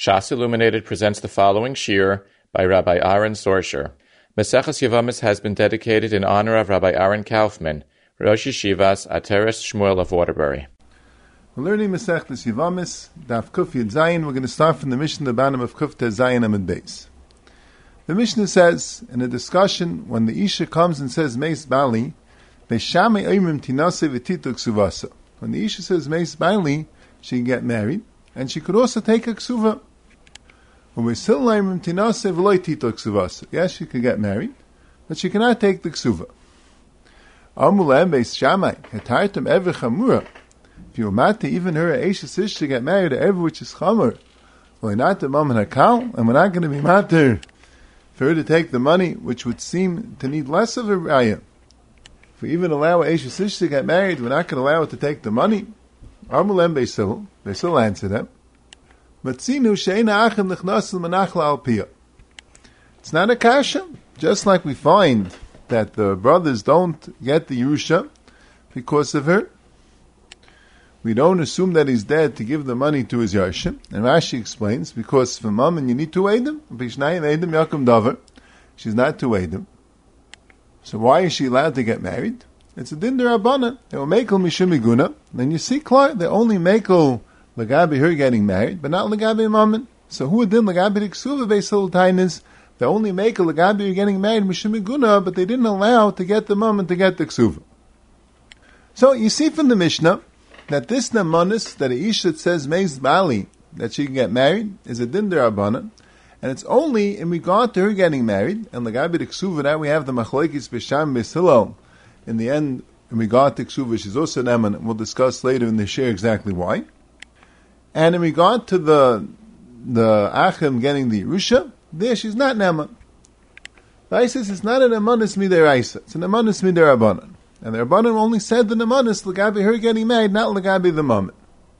Shas Illuminated presents the following shir by Rabbi Aaron Sorsher. Maseches Yevamos has been dedicated in honor of Rabbi Aaron Kaufman, Rosh Yeshivas Ateres Shmuel of Waterbury. We're learning Maseches Yevamos, Daf Kuf Yud Zayin. We're going to start from the Mishnah, the bottom of Kuf Tez Zayin Amud Beis. The Mishnah says, in a discussion, when the Isha comes and says Meis Bali, Beishame Oimrim Tinase V'Tituk Suvasa. When the Isha says Meis Bali, she can get married, and she could also take a ksuva. Yes, she could get married, but she cannot take the ksuva. If you want to even her Eisha Sish to get married to ever which is chamur, or not the mom and hakal, and we're not going to be matter for her to take the money, which would seem to need less of a raya. If we even allow Eisha Sish to get married, we're not going to allow her to take the money. Beisil answer them. It's not a kasha, just like we find that the brothers don't get the Yerusha because of her. We don't assume that he's dead to give the money to his Yarshim. And Rashi explains, because for mom and you need two Eidim, she's not two Eidim. So why is she allowed to get married? It's a din d'Rabbanan. They will mekel mishum iguna. Then you see, Clark, they only mekel Lagabi her getting married, but not Lagabi Mammon. So who did Lagabi the Ksuva Beisil Tainis? They only make a Lagabi her getting married, Mishum Iguna, but they didn't allow to get the Mammon to get the Ksuva. So you see from the Mishnah that this Namanis, that a Ish that says Meis Bali, that she can get married, is a Din D'Rabbanan, and it's only in regard to her getting married, and Lagabi the Ksuva, now we have the Machlokes B'Sham B'Hillel. In the end, in regard to Ksuva, she's also Naman, and we'll discuss later in the share exactly why. And in regard to the Achim getting the Yerusha, there she's not Neman. Isis is not an Nemanis Midiraisa, it's an Nemanis Midirabanan. And the Rabbanan only said the Nemanis, Lagabi her getting married, not Lagabi the Mammon.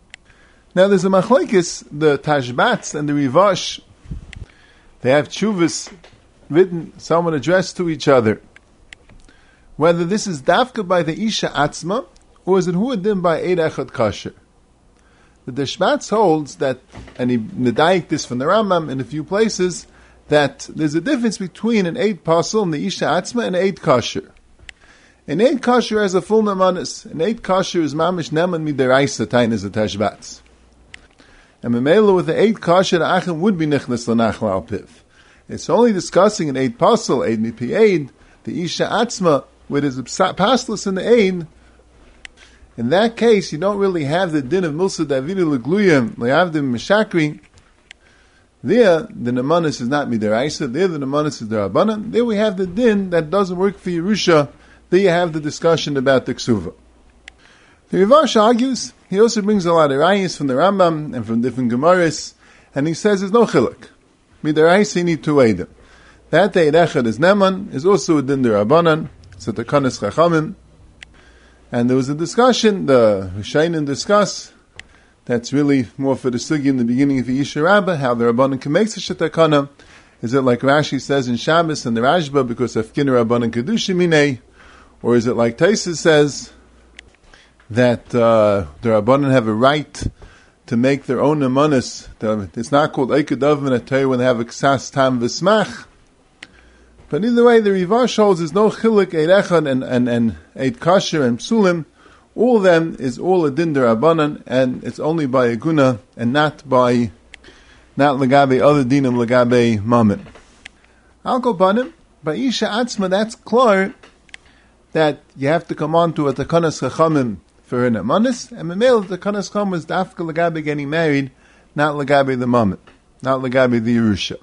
Now there's a Machlokes, the Tashbats and the Rivash, they have Chuvas written, someone addressed to each other. Whether this is Dafka by the Isha Atzma, or is it Huadim by Eid Echad Kasher? The Deshbatz holds that, and he nedayik this from the Rambam in a few places, that there's a difference between an Eid Pasel and the Isha Atzma and Eid Kasher. An Eid Kasher has a full Nemanis. An Eid Kasher is Mamish Neman Midiraisa Tain as a Tashbatz. And Memela with the Eid Kasher, the Achim would be Nichnas L'Nachla Al-Piv. It's only discussing an Eid Pasel, Eid Mipi Eid, the Isha Atzma, where there's a Paslis in the Eid. In that case, you don't really have the din of Milsa Davidi L'Gluyim, Le'avdim Meshakri. There, the Nemanis is not Midiraisa. There, the Nemanis is D'Rabbanan. There we have the din that doesn't work for Yerusha. There you have the discussion about the Ksuva. The Rivash argues, he also brings a lot of rayas from the Rambam and from different Gemaras, and he says there's no chiluk. Midiraisa, you need two Eidim. That Eid Echad is Neman, is also a din D'Rabbanan. It's a Takanas Chachamim. And there was a discussion, the Rishonim discuss, that's really more for the sugi in the beginning of the Yisha Rabbah, how the Rabbanan can make such a takana. Is it like Rashi says in Shabbos and the Rashba, because of Kinner Rabbanan Kedushim Minei? Or is it like Taisa says, that the Rabbanan have a right to make their own nemanis? It's not called Eikadav and Atay when they have a Ksas Tam V'Smach. But either way, the Rivash holds there's no chiluk Eid Echad and Eid Kasher and Psulim. All of them is all a din d'Rabbanan, and it's only by a guna and not Lagabe other dinim Lagabe Mammon. I'll go banim. By Isha Atzma, that's clear that you have to come on to a Takanas Chachamim for her nemanis, and Memel the Takanas Chacham is Dafka Lagabe getting married, not Lagabe the Mammon, not Lagabe the Yerusha.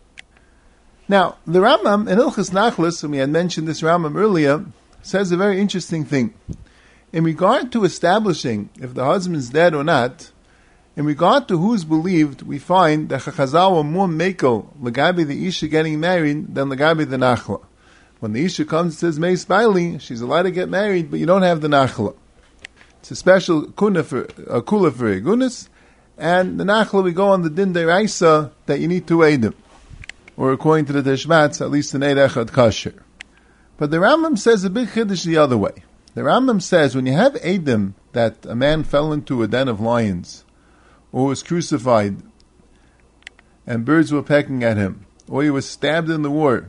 Now, the Rambam in Hilchos Nachlas, and we had mentioned this Rambam earlier, says a very interesting thing. In regard to establishing if the husband is dead or not, in regard to who's believed, we find that Chazal were more mekel Lagabi the Isha getting married than Lagabi the Nachla. When the Isha comes and says Meis Baili, she's allowed to get married, but you don't have the Nachla. It's a special kula for Egunis, and the Nachla we go on the Din D'Raisa that you need two Eidim. Or according to the Teshmatz, at least an Eid Echad Kasher. But the Rambam says a big chiddush the other way. The Rambam says when you have Eidim that a man fell into a den of lions, or was crucified, and birds were pecking at him, or he was stabbed in the war,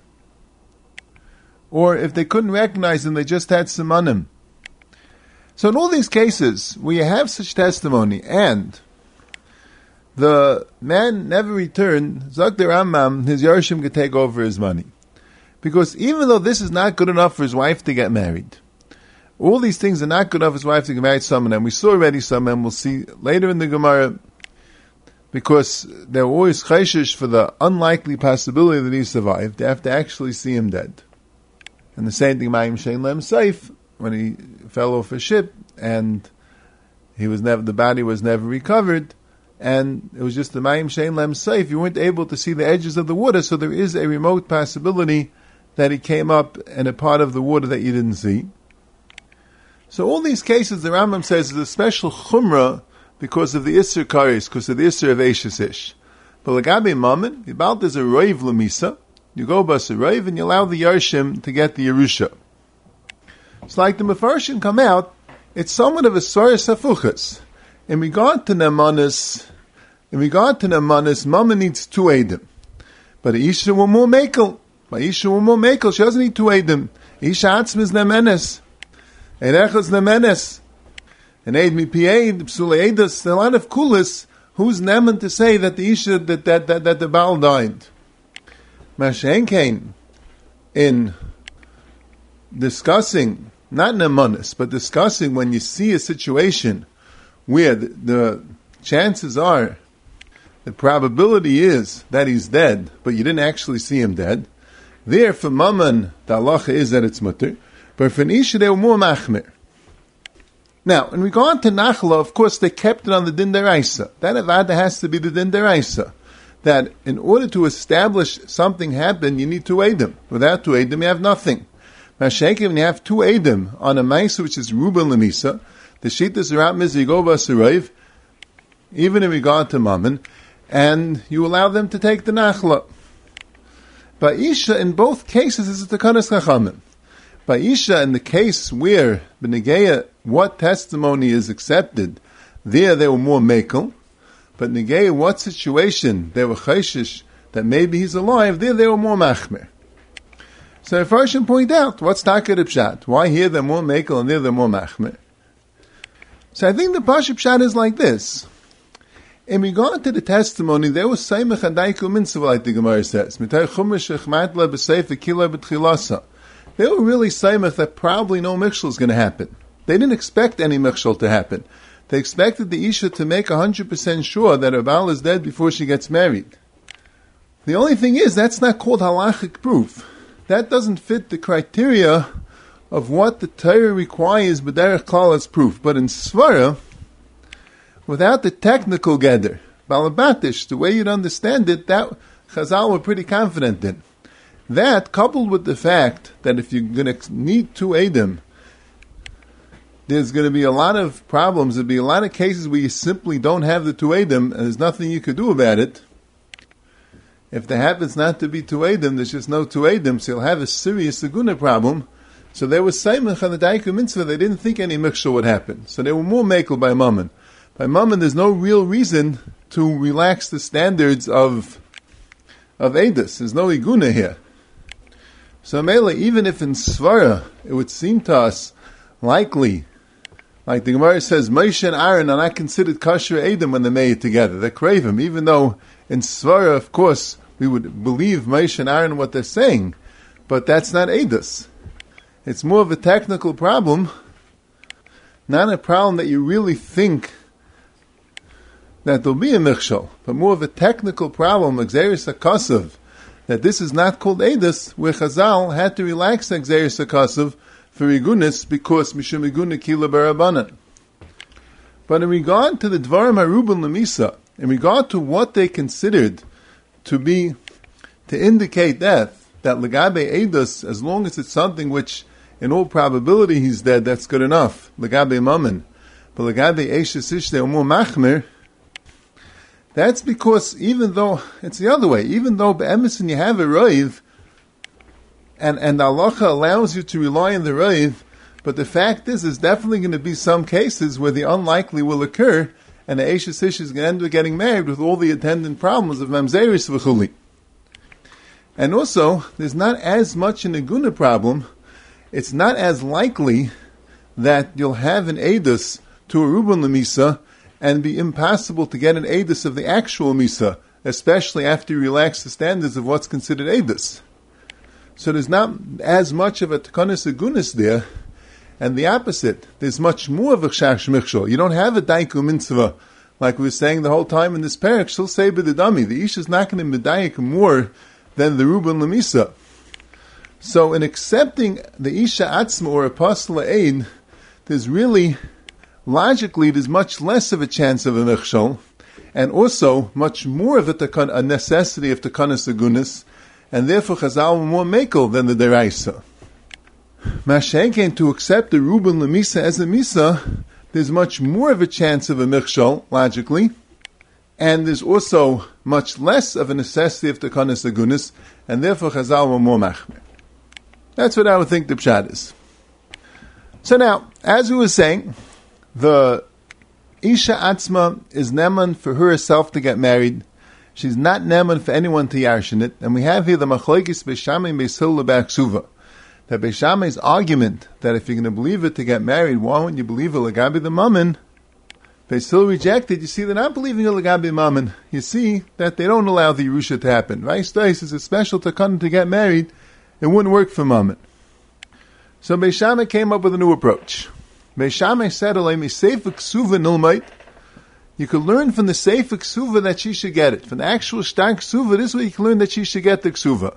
or if they couldn't recognize him, they just had simanim. So in all these cases, where you have such testimony, and the man never returned, Zok the Rambam, his Yarshim could take over his money. Because even though this is not good enough for his wife to get married, all these things are not good enough for his wife to get married, some of them. We saw already some of them, we'll see later in the Gemara, because there were always chayshish for the unlikely possibility that he survived. They have to actually see him dead. And the same thing, Mayim Shein Lem Seif, when he fell off a ship, and the body was never recovered, and it was just the Mayim Shein Lem Seif. You weren't able to see the edges of the water, so there is a remote possibility that he came up in a part of the water that you didn't see. So all these cases, the Rambam says, is a special chumrah because of the Isser Karis, because of the Isser of Eishes Ish. But Lagabe Mammon, about there's a Roiv Lamisa, you go bus a Roiv and you allow the Yarshim to get the Yerusha. It's like the Mefarshim come out, it's somewhat of a Soros Hafuchas. In regard to Nemanis, Mama needs 2 Eidim. But Isha will more Mekel. She doesn't need 2 Eidim. Isha Atzm is Nemenes. Erechas Nemenes. And Eid Mi Pi'eid, Psule Eidas, a lot of Kulis, who's Nemen to say that the Isha, that the Baal died. Mashen came in discussing, not Nemanis, but discussing when you see a situation where the chances are, the probability is that he's dead, but you didn't actually see him dead. There, for Mammon, the halacha is that it's mutter, but for an Isha, they were more machmir. Now, in regard to Nachla, of course, they kept it on the Din Deraisa. That Avada has to be the Din Deraisa. That in order to establish something happened, you need 2 Eidim. Without 2 Eidim, you have nothing. Mashenkim, when you have 2 Eidim on a Maisa, which is Ruben Lemisa, the Shittas Arat Mizigoba Sarayv, even in regard to Mammon, and you allow them to take the Nachla. By Isha, in both cases, is the Takanas Chachamim. By Isha, in the case where B'Negeya, what testimony is accepted, there they were more Mekel, but Negeya, what situation they were Chayshish, that maybe he's alive, there they were more Machmer. So if I should point out, what's Takar Pshat? Why here they're more Mekel and there they're more Machmer? So I think the Pashup Pshat is like this. In regard to the testimony, there was Seimach and Daiku Mitzvah, like the Gemara says. Mitay Chumash Echmatla B'Seif Kila B'Tchilasa. They were really Seimach that probably no Mikshel is going to happen. They didn't expect any Mikshel to happen. They expected the Isha to make 100% sure that her Baal is dead before she gets married. The only thing is, that's not called halachic proof. That doesn't fit the criteria of what the Torah requires b'derech klal as proof. But in Svara, without the technical gather, Balabatish, the way you'd understand it, that Chazal were pretty confident in. That, coupled with the fact that if you're going to need 2 Eidim, there's going to be a lot of problems. There'll be a lot of cases where you simply don't have the 2 Eidim, and there's nothing you could do about it. If there happens not to be 2 Eidim, there's just no 2 Eidim, so you'll have a serious Aguna problem. So there was Seimach on the Daiku Mitzvah, they didn't think any Mikshah would happen. So they were more Mekel by Mammon. By Mammon, there's no real reason to relax the standards of Eidos. There's no Iguna here. So Mele, even if in Svara, it would seem to us likely, like the Gemara says, Moshe and Aaron are not considered kosher Eidim when they made it together. They crave him, even though in Svara, of course, we would believe Moshe and Aaron what they're saying, but that's not Eidos. It's more of a technical problem, not a problem that you really think that there'll be a Michshol, but more of a technical problem, Xeris HaKasav, that this is not called Eidos, where Chazal had to relax Xeris HaKasav for Igunis, because Mishum Iguna Kila Barabanan. But in regard to the Dvarim HaRuben Lemisa, in regard to what they considered to indicate death, that Legabe Eidos, as long as it's something which, in all probability, he's dead, that's good enough. Legabe Mammon. But Legabe Eishes Ish, they are more Machmer. That's because even though, it's the other way, even though Be'emerson you have a Roiv, and the halacha allows you to rely on the Roiv, but the fact is, there's definitely going to be some cases where the unlikely will occur, and the Eishes Ish is going to end up getting married with all the attendant problems of Mamzeris v'chuli. And also, there's not as much an Eguna problem. It's not as likely that you'll have an Eidus to a Ruben Lemisa and be impossible to get an Eidus of the actual Misa, especially after you relax the standards of what's considered Eidus. So there's not as much of a Tekanis Egunis there, and the opposite, there's much more of a Chash Michshol. You don't have a Daiku Mitzvah, like we were saying the whole time in this parak. She'll say b'didami, the Ish is not going to medayik more than the Ruben Lemisa. So in accepting the Isha Atzma or Apostle Eid, there's really, logically, there's much less of a chance of a Michshol, and also much more of a necessity of Tekanis Egunis, and therefore Chazal were more mekel than the Deraisa. Mashenken, to accept the Ruben Lemisa as a Misa, there's much more of a chance of a Michshol, logically, and there's also much less of a necessity of Tekanis Egunis, and therefore Chazal were more machmer. That's what I would think the pshat is. So now, as we were saying, the Isha Atzma is neman for herself to get married. She's not neman for anyone to yarshin it. And we have here the machlokes Beis Shammai and Beis Hillel b'Aksuva. That Beis Shammai's argument that if you're going to believe it to get married, why wouldn't you believe it l'gabi the mammon? Beis Hillel rejected. You see, they're not believing it l'gabi mammon. You see that they don't allow the Yerusha to happen. Right? This is a special takana to get married. It wouldn't work for mammon. So Beis Shammai came up with a new approach. Beis Shammai said, you could learn from the Sefer Ksuva that she should get it. From the actual Shtar Ksuva, this way you can learn that she should get the Ksuva.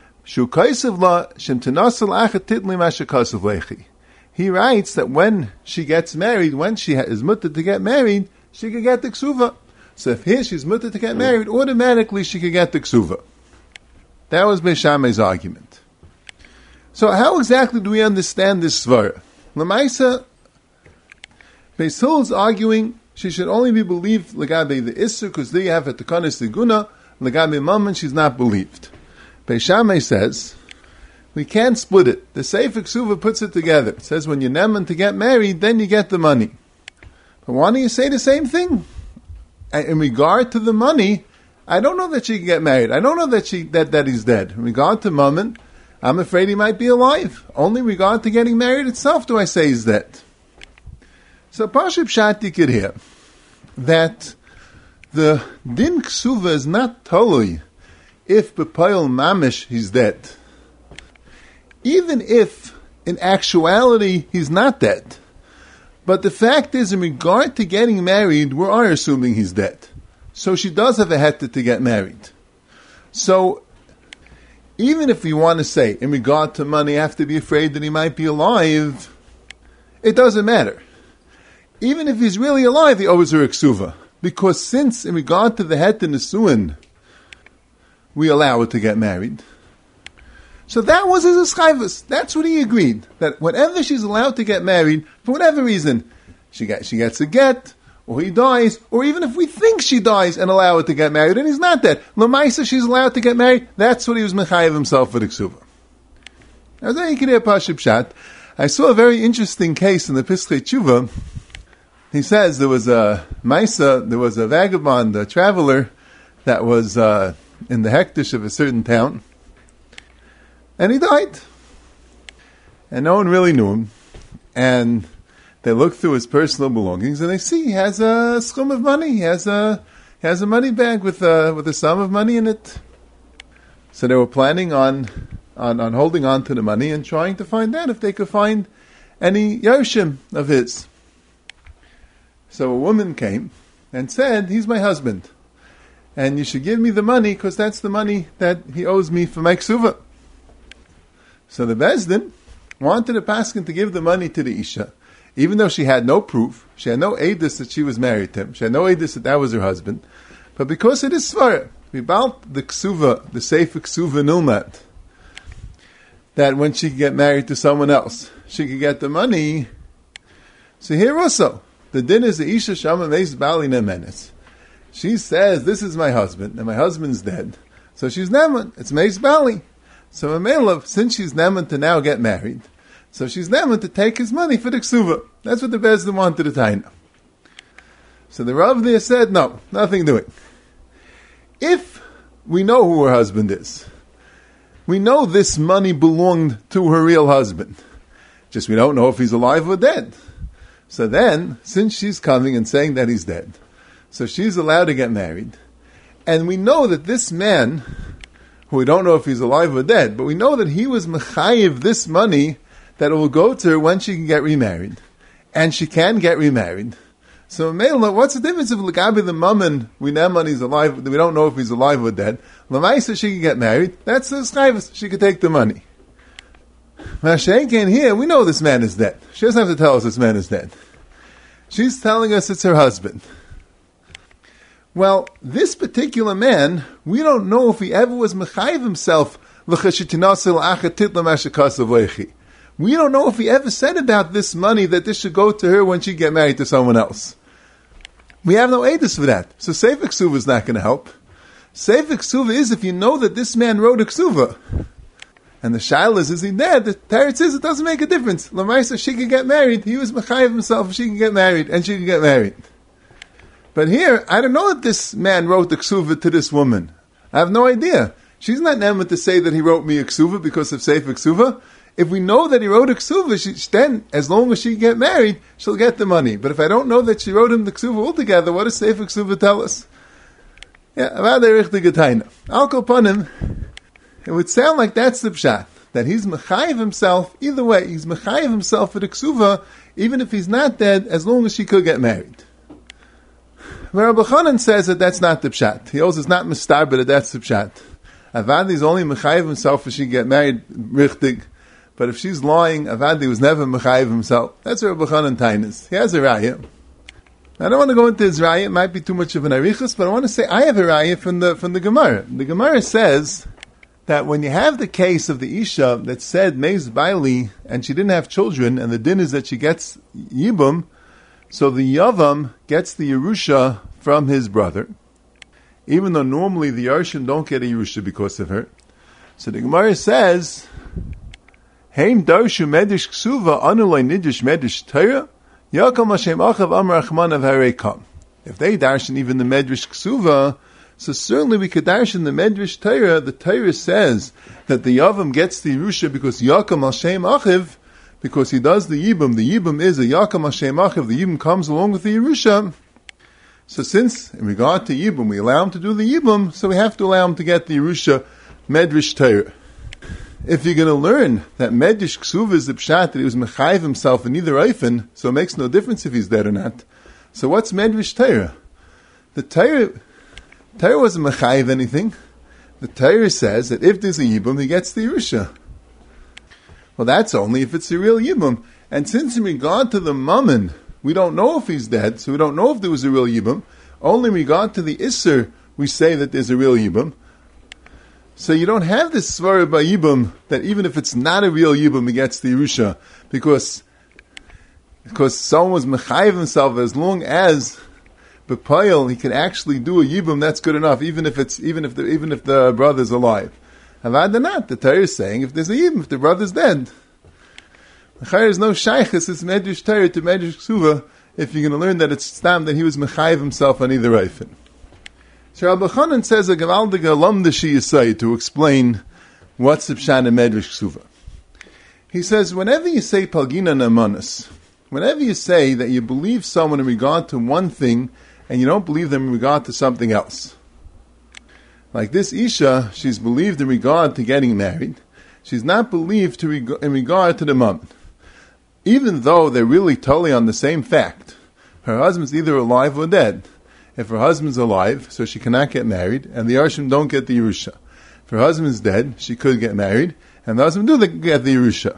He writes that when she gets married, when she is mutter to get married, she could get the Ksuva. So if here she's mutter to get married, automatically she could get the Ksuva. That was Beis Shammai's argument. So how exactly do we understand this svara? L'maisa, Beis Hillel's arguing she should only be believed legabe the Isser, because there you have a Tekanis Eguna, legabe Mammon, she's not believed. Beis Shammai says, we can't split it. The Sefer Ksuva puts it together. It says when you're neman to get married, then you get the money. But why don't you say the same thing? In regard to the money, I don't know that she can get married. I don't know that he's dead. In regard to Mammon, I'm afraid he might be alive. Only in regard to getting married itself do I say he's dead. So Pashut Pshat you could hear that the Din Ksuva is not totally if B'Payil Mamish he's dead. Even if in actuality he's not dead. But the fact is, in regard to getting married, we are assuming he's dead. So she does have a heta to get married. So even if we want to say, in regard to money, I have to be afraid that he might be alive, it doesn't matter. Even if he's really alive, he owes her a ksuva. Because since, in regard to the het and the suin, we allow her to get married. So that was his eschayvus. That's what he agreed. That whenever she's allowed to get married, for whatever reason, she gets a get, or he dies, or even if we think she dies and allow her to get married, and he's not dead. L'maisa, she's allowed to get married. That's what he was mechayev himself for the ksuva. Now then you can hear Pashut Pshat. I saw a very interesting case in the Pischei Tshuva. He says there was a vagabond, a traveler, that was in the hektish of a certain town, and he died. And no one really knew him. And they look through his personal belongings, and they see he has a schum of money. He has a money bag with a sum of money in it. So they were planning on holding on to the money and trying to find out if they could find any Yoshim of his. So a woman came and said, he's my husband, and you should give me the money because that's the money that he owes me for my ksuva. So the Bezdin wanted the paskin to give the money to the Isha, even though she had no proof, she had no edus that she was married to him, she had no edus that was her husband, but because it is svara, we bought the ksuva, the sefer ksuva nilmat, that when she could get married to someone else, she could get the money. So here also, the din is the Isha Shama Meis Bali Nemenes. She says, this is my husband, and my husband's dead. So she's Neman, it's Meis Bali. So Mamelav, since she's Neman to now get married, so she's Neman to take his money for the ksuva. That's what the Bezdin wanted to tie now. So the Rav there said, no, nothing doing. If we know who her husband is, we know this money belonged to her real husband, just we don't know if he's alive or dead. So then, since she's coming and saying that he's dead, so she's allowed to get married, and we know that this man, who we don't know if he's alive or dead, but we know that he was mechayiv this money that it will go to her when she can get remarried. And she can get remarried. So, what's the difference if Lagabi the Mammon, we know money's alive, we don't know if he's alive or dead. Lamaisa, she can get married. That's the schayvus. She can take the money. Mashenken here, we know this man is dead. She doesn't have to tell us this man is dead. She's telling us it's her husband. Well, this particular man, we don't know if he ever was mechayiv himself. We don't know if he ever said about this money that this should go to her when she get married to someone else. We have no edus for that. So Sefer Ksuva is not going to help. Sefer Ksuva is if you know that this man wrote a Ksuva. And the shaila is he dead? The teretz is it doesn't make a difference. Lamaisa, she can get married. He was mechayiv himself. She can get married, and she can get married. But here, I don't know that this man wrote the ksuva to this woman. I have no idea. She's not never to say that he wrote me a ksuva because of Sefer Ksuva. If we know that he wrote a ksuva, then, as long as she can get married, she'll get the money. But if I don't know that she wrote him the ksuva altogether, what does Sefer Ksuva tell us? Yeah, about the richtige taina. Al kol panim, it would sound like that's the pshat, that he's mechayiv himself. Either way, he's mechayiv himself for the ksuva, even if he's not dead, as long as she could get married. Rabbi Chanan says that that's not the pshat. He also is not mistar, but that's the pshat. Avadi is only mechayiv himself if she get married richtig. But if she's lying, Avadi was never mechayiv himself. That's Rabbi Chanan tainis. He has a raya. I don't want to go into his raya. It might be too much of an arichus, but I want to say I have a raya from the Gemara. The Gemara says that when you have the case of the Isha that said Meiz Baili and she didn't have children, and the din is that she gets Yibum, so the Yavam gets the Yerusha from his brother, even though normally the Yarshim don't get a Yerusha because of her. So the Gemara says, Heim darshu medish ksuva anulay nidish medish Torah, Yakam Hashem achav amar achman av harekam. If they darshan even the medrash ksuva, so certainly we could darshan the medrash Torah. The Torah says that the Yavam gets the Yerusha because Yakam Hashem achiv, because he does the Yibum. The Yibum is a Yakam Hashem achiv. The Yibum comes along with the Yerusha. So since, in regard to Yibum, we allow him to do the Yibum, so we have to allow him to get the Yerusha medrash Torah. If you're going to learn that Medrash Ksuva is the pshat, that he was mechayiv himself in either eifin, so it makes no difference if he's dead or not. So what's Medrash Torah? The Torah wasn't mechayiv anything. The Torah says that if there's a Yibum, he gets the Yerusha. Well, that's only if it's a real Yibum. And since in regard to the Mammon, we don't know if he's dead, so we don't know if there was a real Yibum. Only in regard to the Isser, we say that there's a real Yibum. So you don't have this svara by Yibum, that even if it's not a real Yibum, he gets the Yerusha, because someone was mechayiv himself, as long as b'payil he can actually do a Yibum, that's good enough, even if the brother's alive. Avad not, the Torah is saying if there's a Yibum, if the brother's dead, there is no shaychus, it's medrash Torah to medrash ksuva, if you're going to learn that it's stam that he was mechayiv himself on either eifin. So Rabbi Chanan says a gavaldige lamdashi yisai to explain what's the pshat in medrash ksuva. He says, whenever you say palgina namanas, whenever you say that you believe someone in regard to one thing and you don't believe them in regard to something else, like this Isha, she's believed in regard to getting married, she's not believed in regard to the mum, even though they're really totally on the same fact. Her husband's either alive or dead. If her husband's alive, so she cannot get married, and the Yarshim don't get the Yerusha. If her husband's dead, she could get married, and the husband do get the Yerusha.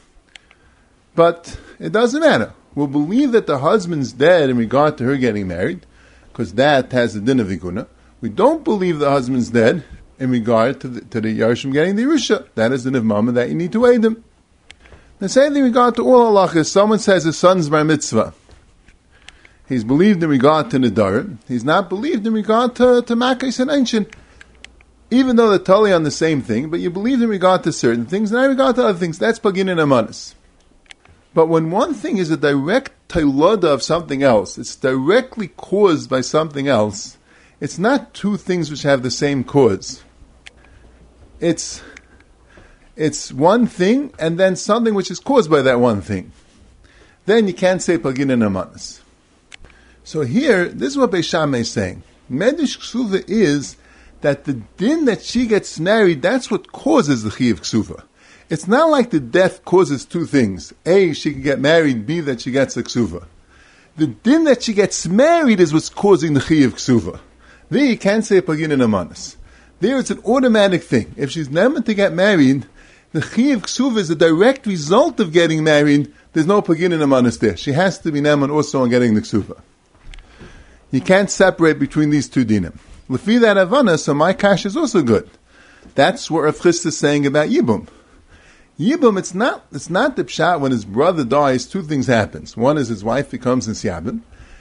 But it doesn't matter. We'll believe that the husband's dead in regard to her getting married, because that has the din of Iguna. We don't believe the husband's dead in regard to the Yarshim getting the Yerusha. That is the din of Mama that you need to aid them. The same thing in regard to all halachas. Someone says his son's bar mitzvah. He's believed in regard to Nidar. He's not believed in regard to Makais and Einshin. Even though they're totally on the same thing, but you believe in regard to certain things, and in regard to other things, that's Pagin and Amanis. But when one thing is a direct tailada of something else, it's directly caused by something else, it's not two things which have the same cause. It's one thing and then something which is caused by that one thing. Then you can't say pagin and amanas. So here, this is what Beis Shammai is saying. Medish ksuva is that the din that she gets married, that's what causes the chiyuv ksuva. It's not like the death causes two things. A, she can get married. B, that she gets the ksuva. The din that she gets married is what's causing the chiyuv ksuva. There you can't say pagin and amanas. There it's an automatic thing. If she's never to get married, the chiyuv ksuva is a direct result of getting married. There's no pagin and amanas there. She has to be neman also on getting the ksuva. You can't separate between these two dinim. Lefi that havana, so my kash is also good. That's what Rav Chisda is saying about Yibum. Yibum, it's not the pshat when his brother dies, two things happens. One is his wife becomes Nisyabim,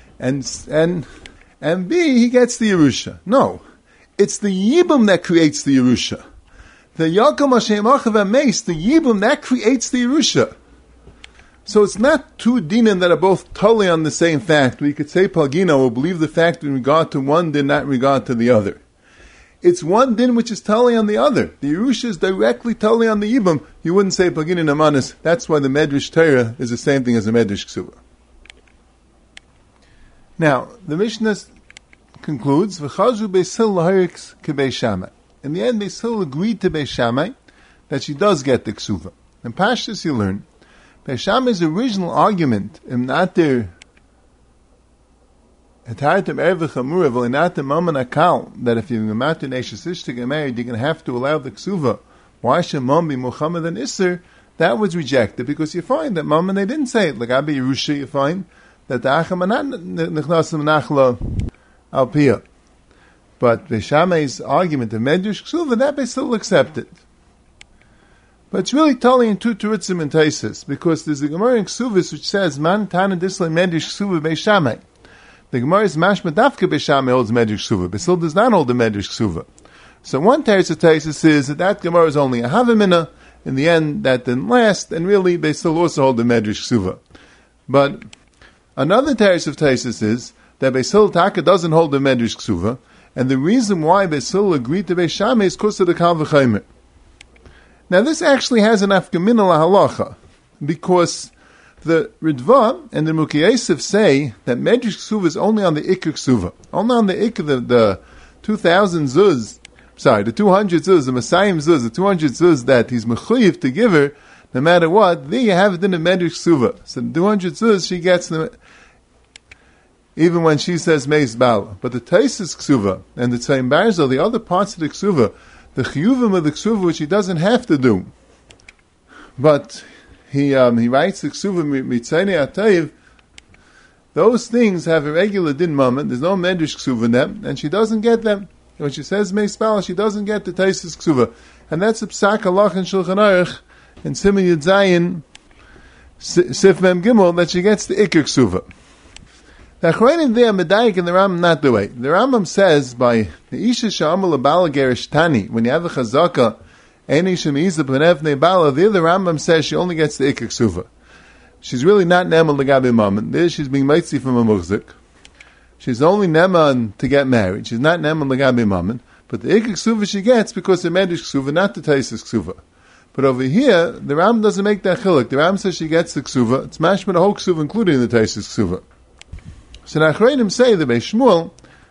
and B, he gets the Yerusha. No. It's the Yibum that creates the Yerusha. The Yaakov Hashem Achav HaMeis, the Yibum, that creates the Yerusha. So it's not two dinim that are both totally on the same fact. We could say Palgina will believe the fact in regard to one din, not in regard to the other. It's one din which is totally on the other. The Yerusha is directly totally on the Yibum. You wouldn't say Palgina and Amanis. That's why the Medrash Torah is the same thing as the Medrash Ksuva. Now, the Mishnah concludes, V'chazu Beis Hillel lahariks keBeis Shammai. In the end, Beis Hillel agreed to Beis Shammai that she does get the Ksuva. In Pashtus you learn, Beis Shammai's original argument, im nater etartem erve chamura v'linatem maman akal, that if you're mater neishasish to get married, you're going to have to allow the ksuva. Why should mom be Muhammad and Isser? That was rejected because you find that mom and they didn't say it. Like Abi Yerusha, you find that the acham are not nechnasim nachla al piyah. But Beis Shammai's argument of medrash ksuva, that they still accepted. But it's really totally in two terutzim and taisis, because there's a Gemara in Ksuvis which says, Man tana dislay medrash ksuva Beis Shammai. The Gemara is mashma dafka Beis Shammai holds medrash ksuva. Beis Hillel does not hold the medrash ksuva. So one teretz of taisis is that Gemara is only a havamina. In the end, that didn't last, and really they still also hold the medrash ksuva. But another teretz of taisis is that Beis Hillel taka doesn't hold the medrash ksuva, and the reason why Beis Hillel agreed to Beis Shammai is because of the kal v'chaymer. Now this actually has an afkamin halacha, because the Ritva and the Mukhi Yosef say that Medrash Ksuva is only on the Ikr Ksuva. Only on the Ikr, the 2,000 zuz, the 200 zuz, the Messiah zuz, the 200 zuz that he's mechuyev to give her, no matter what, there you have it in the Medrash Ksuva. So the 200 zuz, she gets them, even when she says Meis Bala. But the Taisis Ksuva and the Tzayim Barzel, the other parts of the Ksuva, the chiyuvim of the ksuva, which he doesn't have to do, but he writes the ksuva mitzayne atayiv. Those things have a regular din moment. There's no medrash ksuva in them, and she doesn't get them. When she says meis bala, she doesn't get the taisis ksuva, and that's a psak halach in Shulchan Aruch in Siman Yud Zayin Sif Mem Gimel that she gets the ikr ksuva. The Achronim there, Medayik and the Rambam not the way. The Rambam says by the Isha Sha'amul Abala Gerish Tani, when you have a chazaka, Eni Shemiza Penevne Bala, there the Rambam says she only gets the Ikr Ksuva. She's really not Neman Lagabi Mammon. There she's being Maitzi from a Muhzik. She's only Neman to get married. She's not Neman Lagabi Mammon. But the Ikr Ksuva she gets because the Medish Ksuva, not the Taisis Ksuva. But over here, the Rambam doesn't make that chiluk. The Rambam says she gets the Ksuva. It's mashma the whole Ksuva, including the Taisis Ksuva. So the Achronim say, the Beis Shmuel,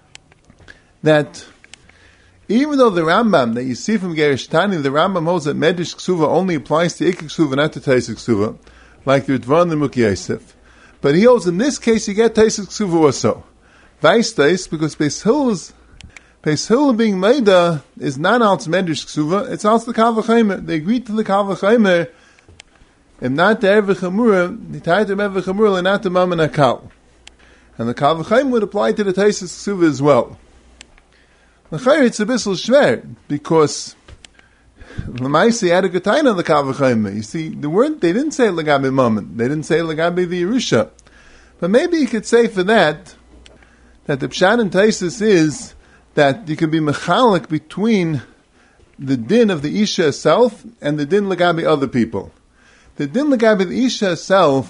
that even though the Rambam that you see from Gerish Tani, the Rambam holds that Medish Ksuva only applies to Ikr Ksuva, not to Taisik Ksuva, like the Ritva and the Mukhi Yosef. But he holds in this case you get Taisik Ksuva also. Vice Tais, because Beis Hillel being Meida is not als Medish Ksuva, it's als the Kal V'chaymer. They agreed to the Kal V'chaymer, and not the Erve Chamura, the Taitem Erve Chamura, and not the Mammon Akal. And the Kal V'chayim would apply to the Taisis Ksuva as well. L'chayr, it's a bissel shver, because L'maisi had a getaina on the Kal V'chayim. You see, they didn't say L'gabi Mammon, they didn't say L'gabi the Yerusha. But maybe you could say for that the Pshat in Taisis is that you can be mechalik between the din of the Isha herself and the din L'gabi other people. The din L'gabi the Isha herself,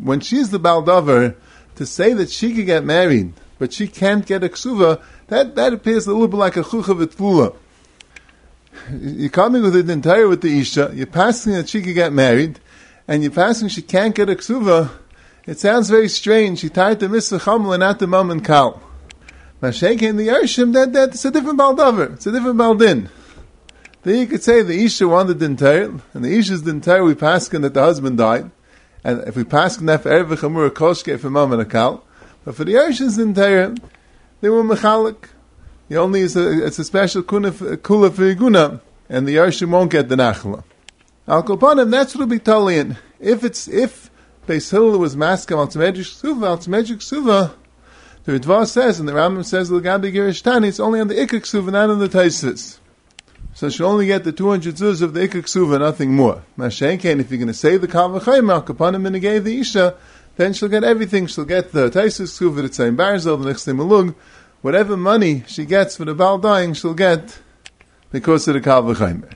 when she's the baldavar, to say that she could get married, but she can't get a ksuva, that appears a little bit like a chucha v'tfula. You're coming with the entire with the isha, you're passing that she could get married, and you're passing she can't get a ksuva. It sounds very strange. She tied the mitzvah chamel and not the mom and kal. Mashake in the Yershim, that's a different baldavar. It's a different baldin. Then you could say the isha wanted the entire, and the isha's the entire we paskin that the husband died. And if we paskin that for erev v'chamur koshke for mom and kal, but for the Yershim's the entire, they were mechalik. The only it's a special kula for iguna, and the Yershim won't get the nachla. Al kopanim, that's what will be talian. If Beis Hillel was masking al tzmedrik suva, the Ritva says, and the Rambam says, l'gabi girish tani, it's only on the ikik suva, not on the taisis. So she'll only get the 200 zuz of the ikik suva, nothing more. Mashenken, if you're going to say the kal v'chayim al kopanim and gave the isha, then she'll get everything. She'll get the taisis suva, the tzayim barzel, the nechstim malug, whatever money she gets for the Baal dying, she'll get because of the Kal V'chaymer.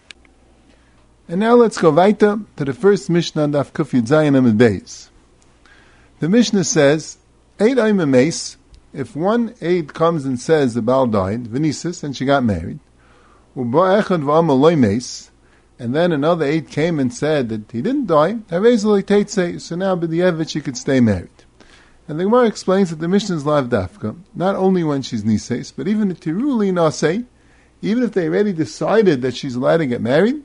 And now let's go weiter to the first Mishnah, Daf Kuf Yud Zayin Amud Beis. The Mishnah says, Eid Oimeh Meis, if one Eid comes and says the Baal died, Venisis, and she got married, Uba Echad V'amal Loi Meis, and then another Eid came and said that he didn't die, Harei Zolei Teitzei, so now B'di'evet she could stay married. And the Gemara explains that the Mishnah is live dafka, not only when she's nises, but even the tiruli nasei, even if they already decided that she's allowed to get married.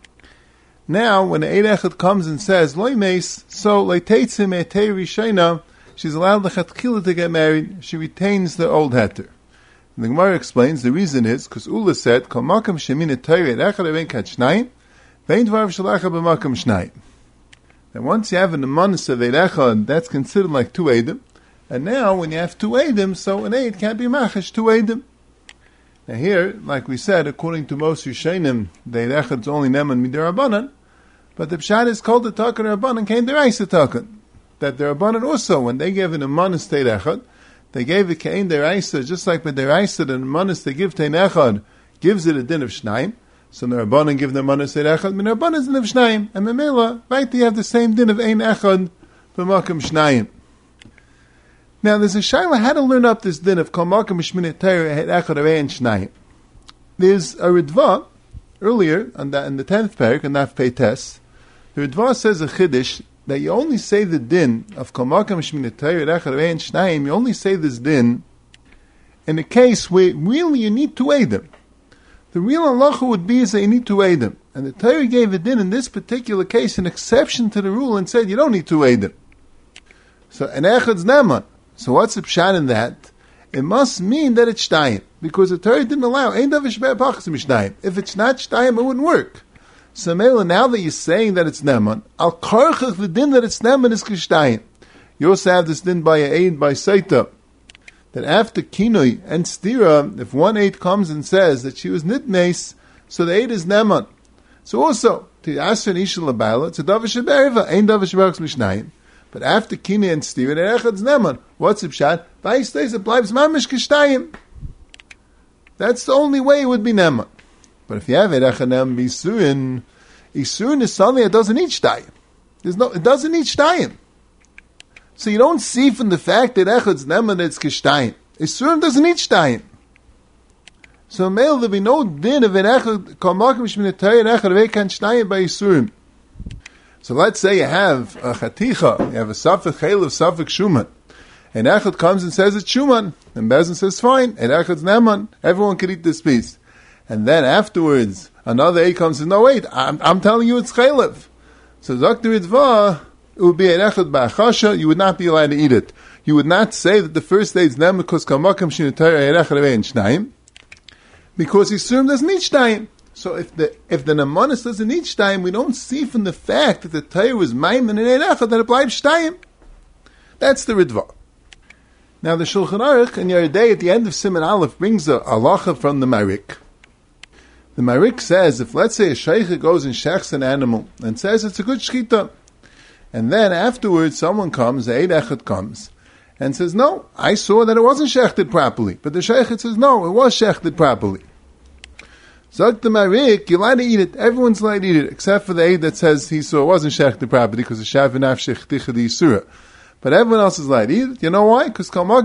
Now, when the Eid Echad comes and says, Loi meis, so leiteitzim etei rishayna, she's allowed lechatchila to get married, she retains the old heter. And the Gemara explains the reason is, because Ula said, Kol makam shemin etei Eid Echad avein kat shnayim, vein dvar v'shalacha b'makam shnayim. And once you have an amonis of Eid Echad, that's considered like 2 Eidim. And now, when you have 2 Eidim, so an Eid can't be machash 2 Eidim. Now here, like we said, according to most Rishonim, the Eid Echad is only Neman Midirabanan, but the Pshat is called the Takan Rabbanan, came the Reisa Takan. That the Rabbanan also, when they gave an amonis to Eid Echad, they gave it Kein the Reisa, just like with the Reisa, the amonis they give to Eid Echad, gives it a din of Shnaim. So the Rabbanan give the manas Eid Echad, the Rabbanan is Niv Shnayim, and Memela, right, you have the same din of Ein Echad, b'makam Shnayim. Now there's a shayla how to learn up this din of Kol Makam Shminei Torah Eid Echad of Ein Shnayim. There's a Ritva, earlier, in the 10th parak, in Daf Peites, the Ritva says a Chiddush, that you only say the din of Kol Makam Shminei Torah Eid Echad of Ein Shnayim, you only say this din in a case where really you need to aid them. The real halacha would be is that you need to aid them. And the Torah gave it in this particular case an exception to the rule and said you don't need to aid them. So, an echad's neman. So what's the pshat in that? It must mean that it's shtayim. Because the Torah didn't allow, ein davar shebeh pachas mishtayim. If it's not shtayim, it wouldn't work. So Mela, now that you're saying that it's neman, al karchach the din that it's neman is kishtayim. You also have this din by a aid by Saita. That after Kinoi and Stira, if one Eid comes and says that she was Nitmeis, so the Eid is Neman. So also, to Asher and Isha Labaila, it's a Davar Sheberiva, Ein Davar Sheberachs Mishnayim. But after Kinoi and Stira, the Echad's Neman. What's the Pshat? Vayis it bleibt Mamish Kishtayim. That's the only way it would be Neman. But if you have Eid Echad Neman B'Yisurin, Yisurin is something that doesn't need Shtayim. It doesn't need Shtayim. So you don't see from the fact that Echad's Neman that it's Kishtayim. Yisurim doesn't need Shtayim. So male there'll be no din of an Echad, Kol Makam Shminei Torah Echad of Eikan Shtayim by Yisurim. So let's say you have a Chaticha, you have a Safek Chayil of Safek Shuman. And Echad comes and says it's Shuman. And Bezin says fine, and Echad's Neman, everyone can eat this piece. And then afterwards, another Eid comes and says, no wait, I'm telling you it's Chaylev. So Dr. Ritva, it would be an echad ba'achasha, you would not be allowed to eat it. You would not say that the first day is nem because kamakam shinutayr echad avein shnayim, because Yisurim doesn't need shnayim. So if the nemanis doesn't need shnayim, we don't see from the fact that the Torah was maimin and echad that it applies shnayim. That's the Ritva. Now the Shulchan Aruch in Yeridei at the end of Siman Aleph brings a halacha from the Marik. The Marik says, if let's say a sheikh goes and shechs an animal and says it's a good shchita, and then afterwards someone comes, the Eid Echad comes, and says, no, I saw that it wasn't shechted properly. But the sheikh says, no, it was shechted properly. Zog the Marik, you're allowed to eat it. Everyone's allowed to eat it, except for the aid that says he saw it wasn't shech the property because the shav and afshech ticha the yisura. But everyone else is allowed to eat it. You know why? Because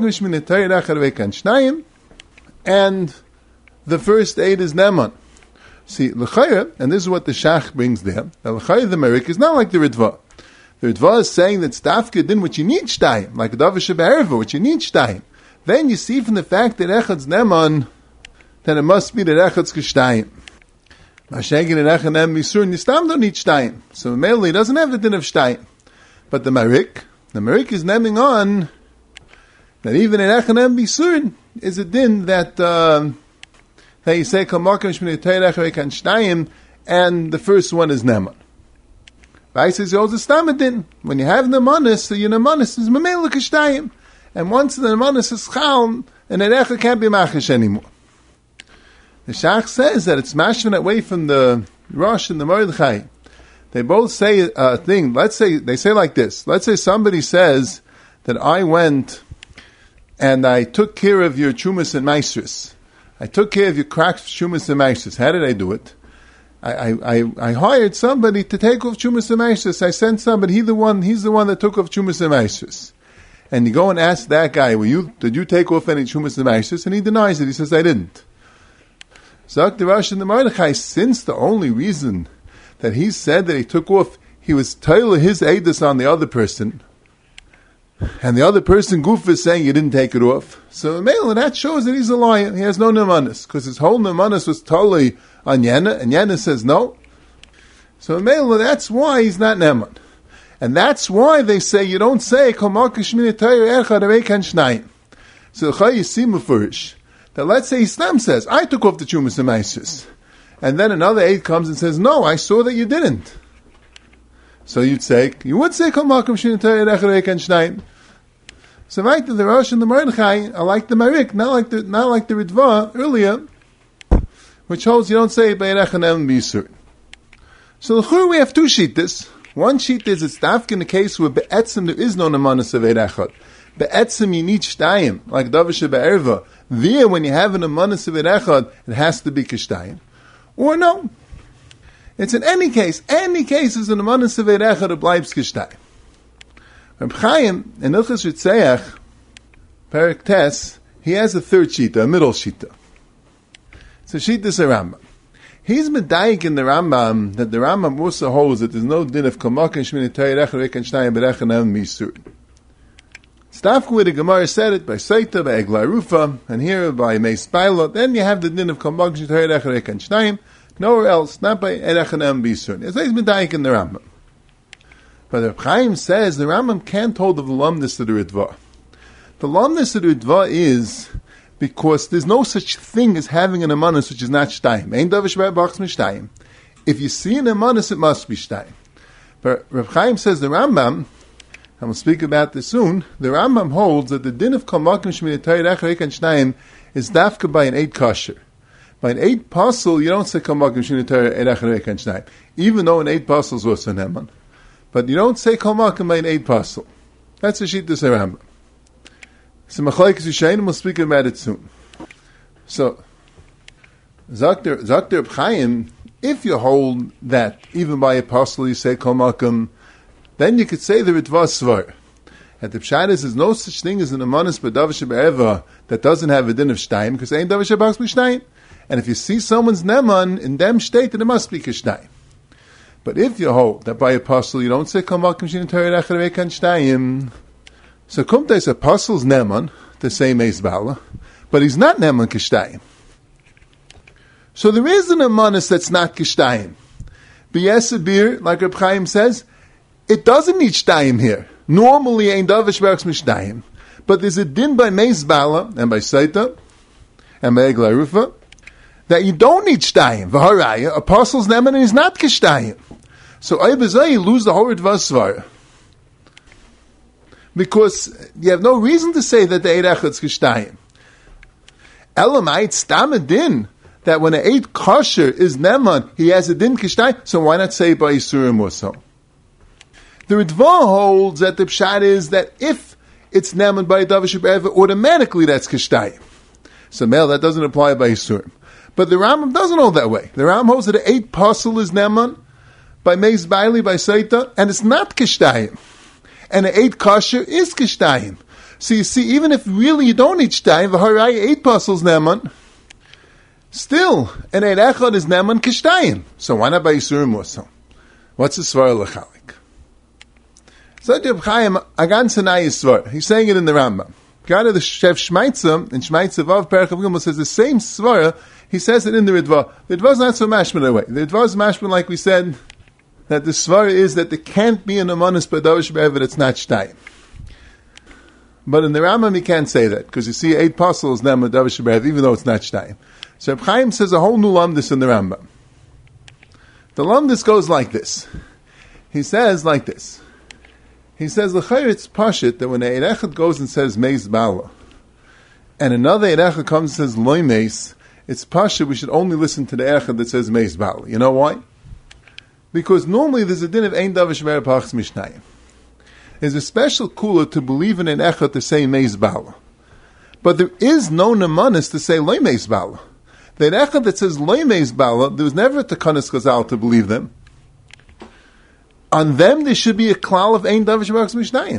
and the first aid is Neman. See, l'chayra, and this is what the Shach brings there. L'chayra, the Marik is not like the Ritva. The Ritva is saying that Stavka din what you need shtayim, like Davish Be'erva, what you need shtayim. Then you see from the fact that Echad's Neman, then it must be that Echad's Geshtayim. Mashegin and Echad Nem Misur, and Yistam don't need shtayim. So mainly doesn't have the din of shtayim. But the Marik is neming on that even in Echad Nem Misur is a din that you say and the first one is Neman. Right? Says you also stamadin. When you have Nemanis, so your Nemanis is Mamela Kashtayim. And once the Nemanis is Chal, and an Echad can't be Machish anymore. The Shach says that it's mashman away from the Rosh and the Mordechai. They both say a thing. Let's say, they say like this. Let's say somebody says that I went and I took care of your Chumas and Maestris. I took care of your cracks, Chumas and Maestris. How did I do it? I hired somebody to take off Chumas and Maestris. I sent somebody, he's the one that took off Chumas and Maestris. And you go and ask that guy, did you take off any Chumas and Maestris? And he denies it. He says, I didn't. Zak the Rosh and the Mordechai, since the only reason that he said that he took off, he was telling his edus on the other person, and the other person goof is saying you didn't take it off. So Mela, that shows that he's a liar. He has no nemanis, because his whole nemanis was totally on Yena, and Yena says no. So Mela, that's why he's not neman. And that's why they say you don't say so you see mufurish. That let's say Islam says, I took off the Chumas and Maisis. And then another aid comes and says, no, I saw that you didn't. So you would say, so right to the Rosh and the Mordechai, I like the Marik, not like the Ritva earlier, which holds you don't say Be'erechanem B'Yisur. So the we have two sheetas. One sheet is it's dafk in the case where Be'etzim there is no Nemanis of Eirechad. Be'etzim you need Shtayim, like Davish Be'erva. There, when you have an Nemanis of Eirechad, it has to be Kishtayim. Or no. It's in any case is an Nemanis of Eirechad, it bleibs Kishtayim. Reb Chaim, in Ilchus Ritzeach, Perek Tes, he has a third shita, a middle shita. It's a shita is a Rambam. He's medayik in the Rambam, that the Rambam also holds that there's no din of Kamak and Shmini Tei Rechad Rekan Shnayim Berechen Ev Misur. Stavku where the Gemara said it, by Seita, by Egla Rufa, and here by Meis Pilot, then you have the din of Kamak and Shmini Tei Rechad Rekan Shnayim, nowhere else, not by Erechen Ev Misur. It's like medayik in the Rambam. But Reb Chaim says the Rambam can't hold of the lumnus of the Ritva. The lumnus of the Ritva is because there's no such thing as having an emanus which is not shtayim. Ein davish b'achs mishtayim. If you see an emanus, it must be shtayim. But Reb Chaim says the Rambam, and we'll speak about this soon, the Rambam holds that the din of kamakim shmini tayir echar ekan shtayim is dafka by an 8 kosher. By an 8 pasul, you don't say kamakim shmini tayir echar ekan shtayim. Even though an 8 pasul is also an eman. But you don't say kamakim by an 8 pasul. That's the sheet to say Rambam. So Machlekes Yishayim, we'll speak about it soon. So, Zakter Chaim, if you hold that even by a pasul you say Kol Makom, then you could say the Ritva Svar. And the Pshat is there's no such thing as an Amanis B'Davish B'Eva that doesn't have a din of Shtayim, because ain't Davish B'Achs B'Shtayim. And if you see someone's Neman in them state, then it must be Kishtayim. But if you hold that by a pasul you don't say Kol Makom Shin Torah Echad Rekan Shtayim, so Kumtes apostles Neman, the same Eis Bala, but he's not Neman Kishtayim. So there is an Amanis that's not Kishtayim. B'Yesabir, like Reb Chaim says, it doesn't need Shtayim here. Normally, Ein Davish Berks Mishtayim. But there's a din by Meis Bala, and by Saita, and by Egla Rufa, that you don't need Shtayim. V'haraya, apostles Neman, and he's not Kishtayim. So Aybazai, you lose the whole Ritva Svara. Because you have no reason to say that the 8 echad's kishtayim. Elamite stam a din that when an 8 kosher is neman, he has a din kishtayim. So why not say by Yisurim also? The Ritva holds that the pshat is that if it's neman by Davish B'Eva, automatically that's kishtayim. So male, that doesn't apply by Yisurim. But the Rambam doesn't hold that way. The Rambam holds that the 8 pasul is neman by Meis Bailey, by Saita, and it's not kishtayim. And the 8 kosher is kishtayim. So you see, even if really you don't eat shtayim, v'harai 8 pasul is neman, still, an 8 echad is neman kishtayim. So why not by Yisurim also? What's the svara l'chalik? So Reb Chaim, Agan Sanai Yisvar. He's saying it in the Rambam. God of the Chef Shmaitza, in Shmaitza Vav Perach of Gimel says the same svara. He says it in the Ritva. The Ritva is not so mashman away. The Ritva is mashman, like we said, that the svara is that there can't be an amanis b'davish be'evet, it's not shtayim. But in the Rambam, you can't say that, because you see 8 apostles now b'davish be'evet, even though it's not shtayim. So Reb Chaim says a whole new lamdis in the Rambam. The lamdis goes like this. He says like this. He says, l'chayr it's pashit that when a Eirechad goes and says Meis Bala, and another Eirechad comes and says Loi Meis, it's pashit we should only listen to the Eirechad that says Meis Bala. You know why? Because normally there's a din of Ein Davish Mer Pachs Mishnayim. There's a special kula to believe in an Eirechad to say Meis Bala. But there is no nemanis to say Loi Meis Bala. The Eirechad that says Loi Meis Bala, there was never a Takanas Chazal to believe them. On them, there should be a klal of Ein Davish Baruch Mishnayim.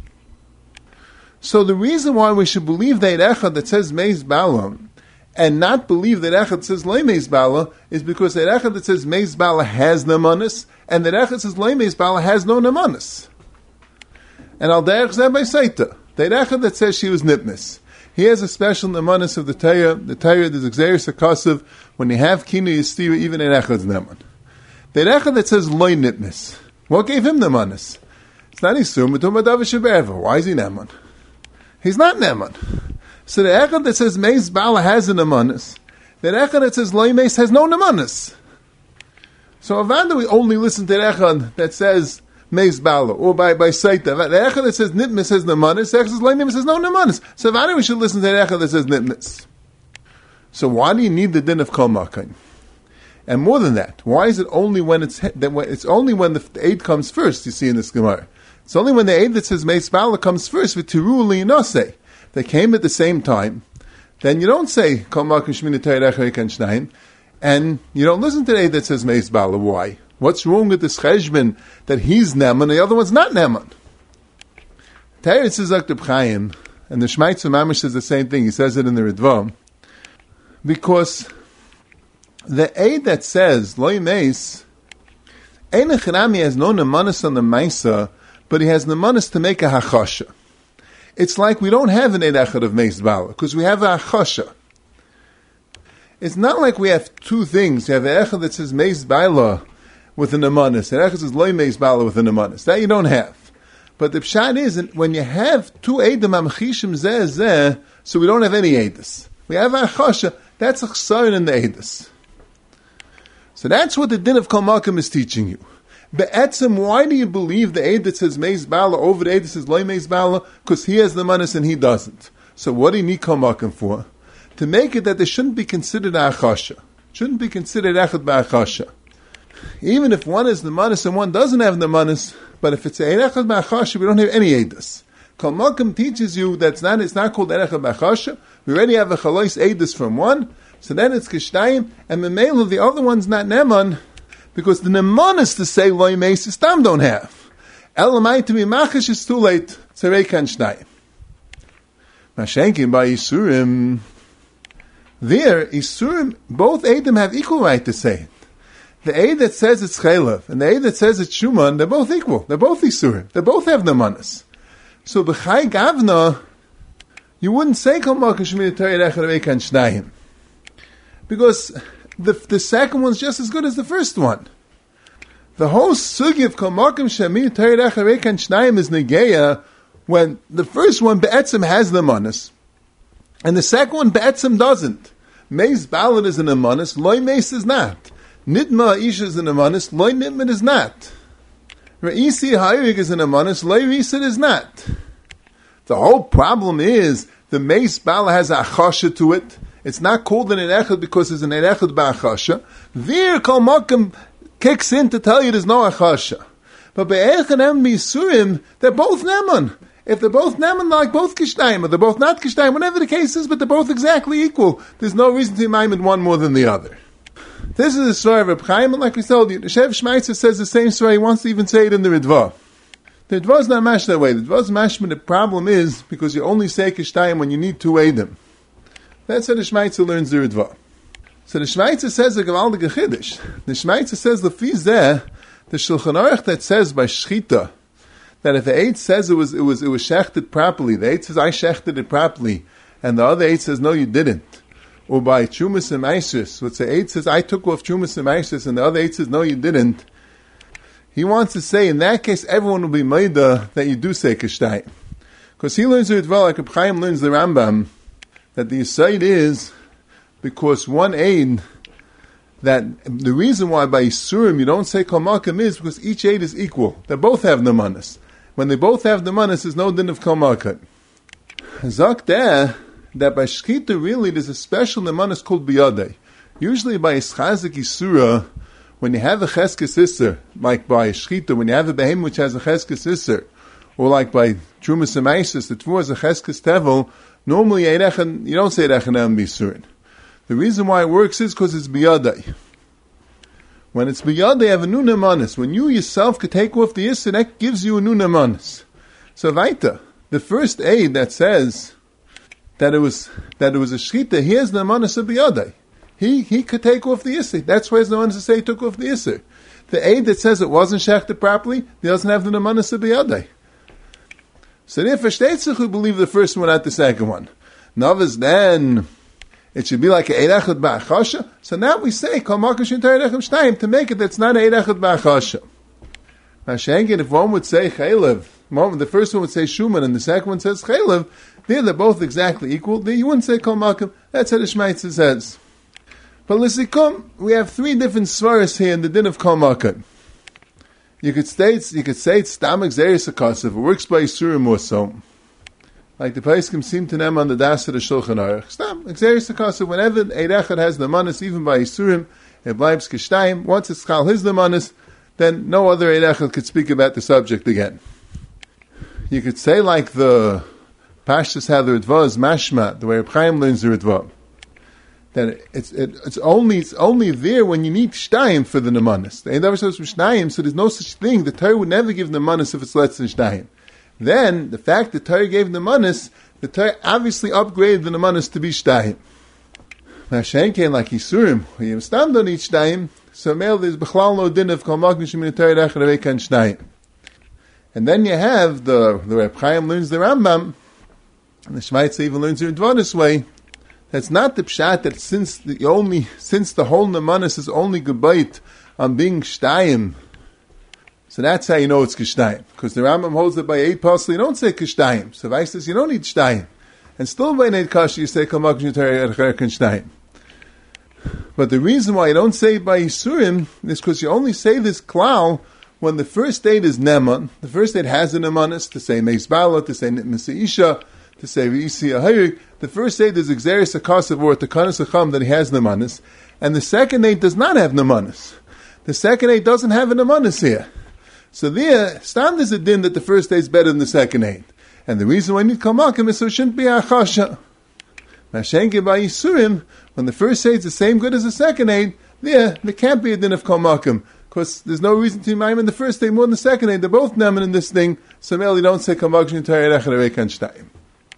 So the reason why we should believe that Echad that says Meis Bala and not believe that Echad says Loi Meis Bala is because that Echad that says Meis Bala has nemanis and that Echad says Loi Meis Bala has no nemanis. And al derech zeh by Saita, that Echad that says she was nitmis, he has a special nemanis of the Torah. The Torah is exeris akasav when you have kinu yistira even in Echad's neman. That Echad that says Loi nitmis. What gave him the manas? It's not Yisur, but Davish Be'ever. Why is he Neman? He's not Neman. So the Echad that says Meis Bala has a nemanis, the Echad that says Loi Meis has no nemanis. So Avanda we only listen to the Echad that says Meis Bala, or by Saita. The Echad that says Nitmis has nemanis, the Echad that says Loi Meis has no nemanis. So Avanda we should listen to the Echad that says Nitmis. So why do you need the din of Kol Makayim? And more than that, why is it only when it's only when the aid comes first? You see in this Gemara, it's only when the aid that says Meis Bala comes first with Tiru Li'Naseh. They came at the same time. Then you don't say Kol Makom Shmini Torah Echad Shnayim, and you don't listen to the aid that says Meis Bala. Why? What's wrong with this cheshbon that he's Neman, the other one's not Neman? Teretz is Reb Chaim, and the Shmaitzer Mamish says the same thing. He says it in the Ritva, because the aid that says Loi Meis, Ein Echanami has no nemanis on the Maisa, but he has nemanis to make a hachasha. It's like we don't have an Eid Echad of Meis Bala, because we have a hachasha. It's not like we have 2 things. You have an Echad that says Meis Bala with a nemanis, and Echad that says Loi Meis Bala with a nemanis. That you don't have. But the pshat is, when you have 2 Eidim Amchishim Zeh, so we don't have any Eidus. We have a hachasha. That's a chsaron in the Eidus. So that's what the din of Kol Makom is teaching you. Be'etzem, why do you believe the aid that says Meis Bala over the aid that says Loi Meis Bala? Because he has the manas and he doesn't. So what do you need Kol Makom for? To make it that there shouldn't be considered a achasha. Shouldn't be considered echad ba'achasha. Even if one is the manas and one doesn't have the manas, but if it's a echad ba'achasha, we don't have any eidas. Kol Makom teaches you that it's not called echad ba'achasha. We already have a chalois eidas from one. So then it's Kishtayim, and the male of the other one's not Neman, because the Neman is to say Loi Meis, Stam don't have. Elamai to be Machish is too late, Tzarei Kan Shtayim. Mashenkin by Isurim, there, Isurim, both Eidim have equal right to say it. The Eid that says it's Chaylev, and the Eid that says it's Shuman, they're both equal. They're both Isurim. They both have Nemanis. So B'chai Gavna, you wouldn't say Kol Makom Shmini Torah Echad Kan Shtayim. Because the second one's just as good as the first one. The whole sugi of Kol Makom Shemini Torah Echad Kan Shnayim is negeya when the first one be'etzem has the manas, and the second one be'etzem doesn't. Meis Bala is an amanis, Loi Meis is not. Nitma Isha is an amanis, Loi Nitman is not. Re'isi Hayirig is an amanis, Loi Risid is not. The whole problem is the Meis Bala has a achasha to it. It's not called an Echad because it's an Echad ba'achasha. There, Kol Makom kicks in to tell you there's no achasha. But be'echad and b'isurim, they're both neman. If they're both neman, like both kishtayim, or they're both not kishtayim, whatever the case is, but they're both exactly equal, there's no reason to maimid one more than the other. This is the story of Reb Chaim, and like we told you, the Shev Shmaitzer says the same story. He wants to even say it in the Ritva. The Ritva is not mash that way. The Ritva is mashma. The problem is because you only say kishtayim when you need two edim. That's how the Shmaitzer learns the Ritva. So the Shmaitzer says a gewaldige chiddush. The Shmaitzer says the zeh, the Shulchan Aruch that says by shchita that if the Eid says it was shechted properly, the Eid says I shechted it properly, and the other Eid says no you didn't. Or by Chumas and Maisis, which the Eid says, I took off Chumas and Maisis, and the other Eid says, no, you didn't. He wants to say, in that case, everyone will be Maida that you do say Kishtayim. Because he learns it well, like Reb Chaim learns the Rambam, that the Yisayid is, because one Eid, that the reason why by Yisurim you don't say Kol Makam is because each Eid is equal. They both have the manas. When they both have the manas, there's no din of Kol Makam. Zak there, that by Shechita really there's a special nemanis called Biyadei. Usually by Ischazik Yisura, when you have a Cheskes Isser, like by Shechita, when you have a Behem which has a Cheskes Isser, or like by Trumas Emaisis, the Tvur is a Cheskes Tevel, normally you don't say Erechanem B'Yisurin. The reason why it works is because it's Biyadei. When it's Biyadei, you have a new nemanis. When you yourself could take off the Isser, that gives you a new nemanis. So Vaita, the first aid that says that it was a shchita, here's the nemanis of biyadei. He could take off the isser. That's why he's the one to say he took off the isser. The aid that says it wasn't shechted properly, he doesn't have the nemanis of biyadei. So therefore, Shteitzach who believe the first one, not the second one. Novas then it should be like an eirechad ba'achasha. So now we say kol makom shintar erechem shtayim to make it that's not an eirechad ba'achasha. Mashenkin, if one would say chaylev, the first one would say shuman, and the second one says chaylev, they're both exactly equal. Then you wouldn't say kol makom. That's how the Shmaitzer says. But l'sikum, we have three different svaras here in the din of kol makom. You could say it's stamach zeris akasav. It works by Yisurim or so. Like the Paiskim seem to them on the das of the Shulchan Aruch. Stam zeris akasav. Whenever Eirechad has the manas, even by Yisurim, it blibes kishtayim. Once it's chal his the manas, then no other Eirechad could speak about the subject again. You could say like the Pashtus how the Ritva is mashma, the way Reb Chaim learns the Ritva. That it's only there when you need shtayim for the nemanis. The Ein Davar says shtayim, so there's no such thing. The Torah would never give nemanis if it's less than shtayim. Then the fact that Torah gave nemanis, the Torah obviously upgraded the nemanis to be shtayim. Now Shenkein like Yisurim, you stam don't need shtayim. So male there's b'chlal no din of kol makom shemin Torah echad aveikan shtayim. And then you have the Reb Chaim learns the Rambam, and the Shmaitzer even learns the Ritva this way. That's not the pshat that since the whole nemanis is only gebayit on being shtayim, so that's how you know it's kishtayim. Because the Rambam holds that by 8 pasal you don't say kishtayim. So Vais says you don't need shtayim, and still by 8 kasha you say kamak shtayim. But the reason why you don't say it by Yisurim is because you only say this klal when the first date is neman. The first date has a nemanis to say meis bala, to say nitmasa isha, to say v'isi ahayik. The first aid is exeris akasav or takanas acham that he has nemanis, and the second aid does not have nemanis. The second aid doesn't have a nemanis here. So there, stand is a din that the first aid is better than the second aid, and the reason why you need kol makom is so it shouldn't be achasha. Mashenke by Yisurim, when the first aid is the same good as the second aid, there can't be a din of kol makom, because there's no reason to imam in the first aid more than the second aid. They're both neman in this thing, so merely don't say kol makom shintar erech rekan shtayim.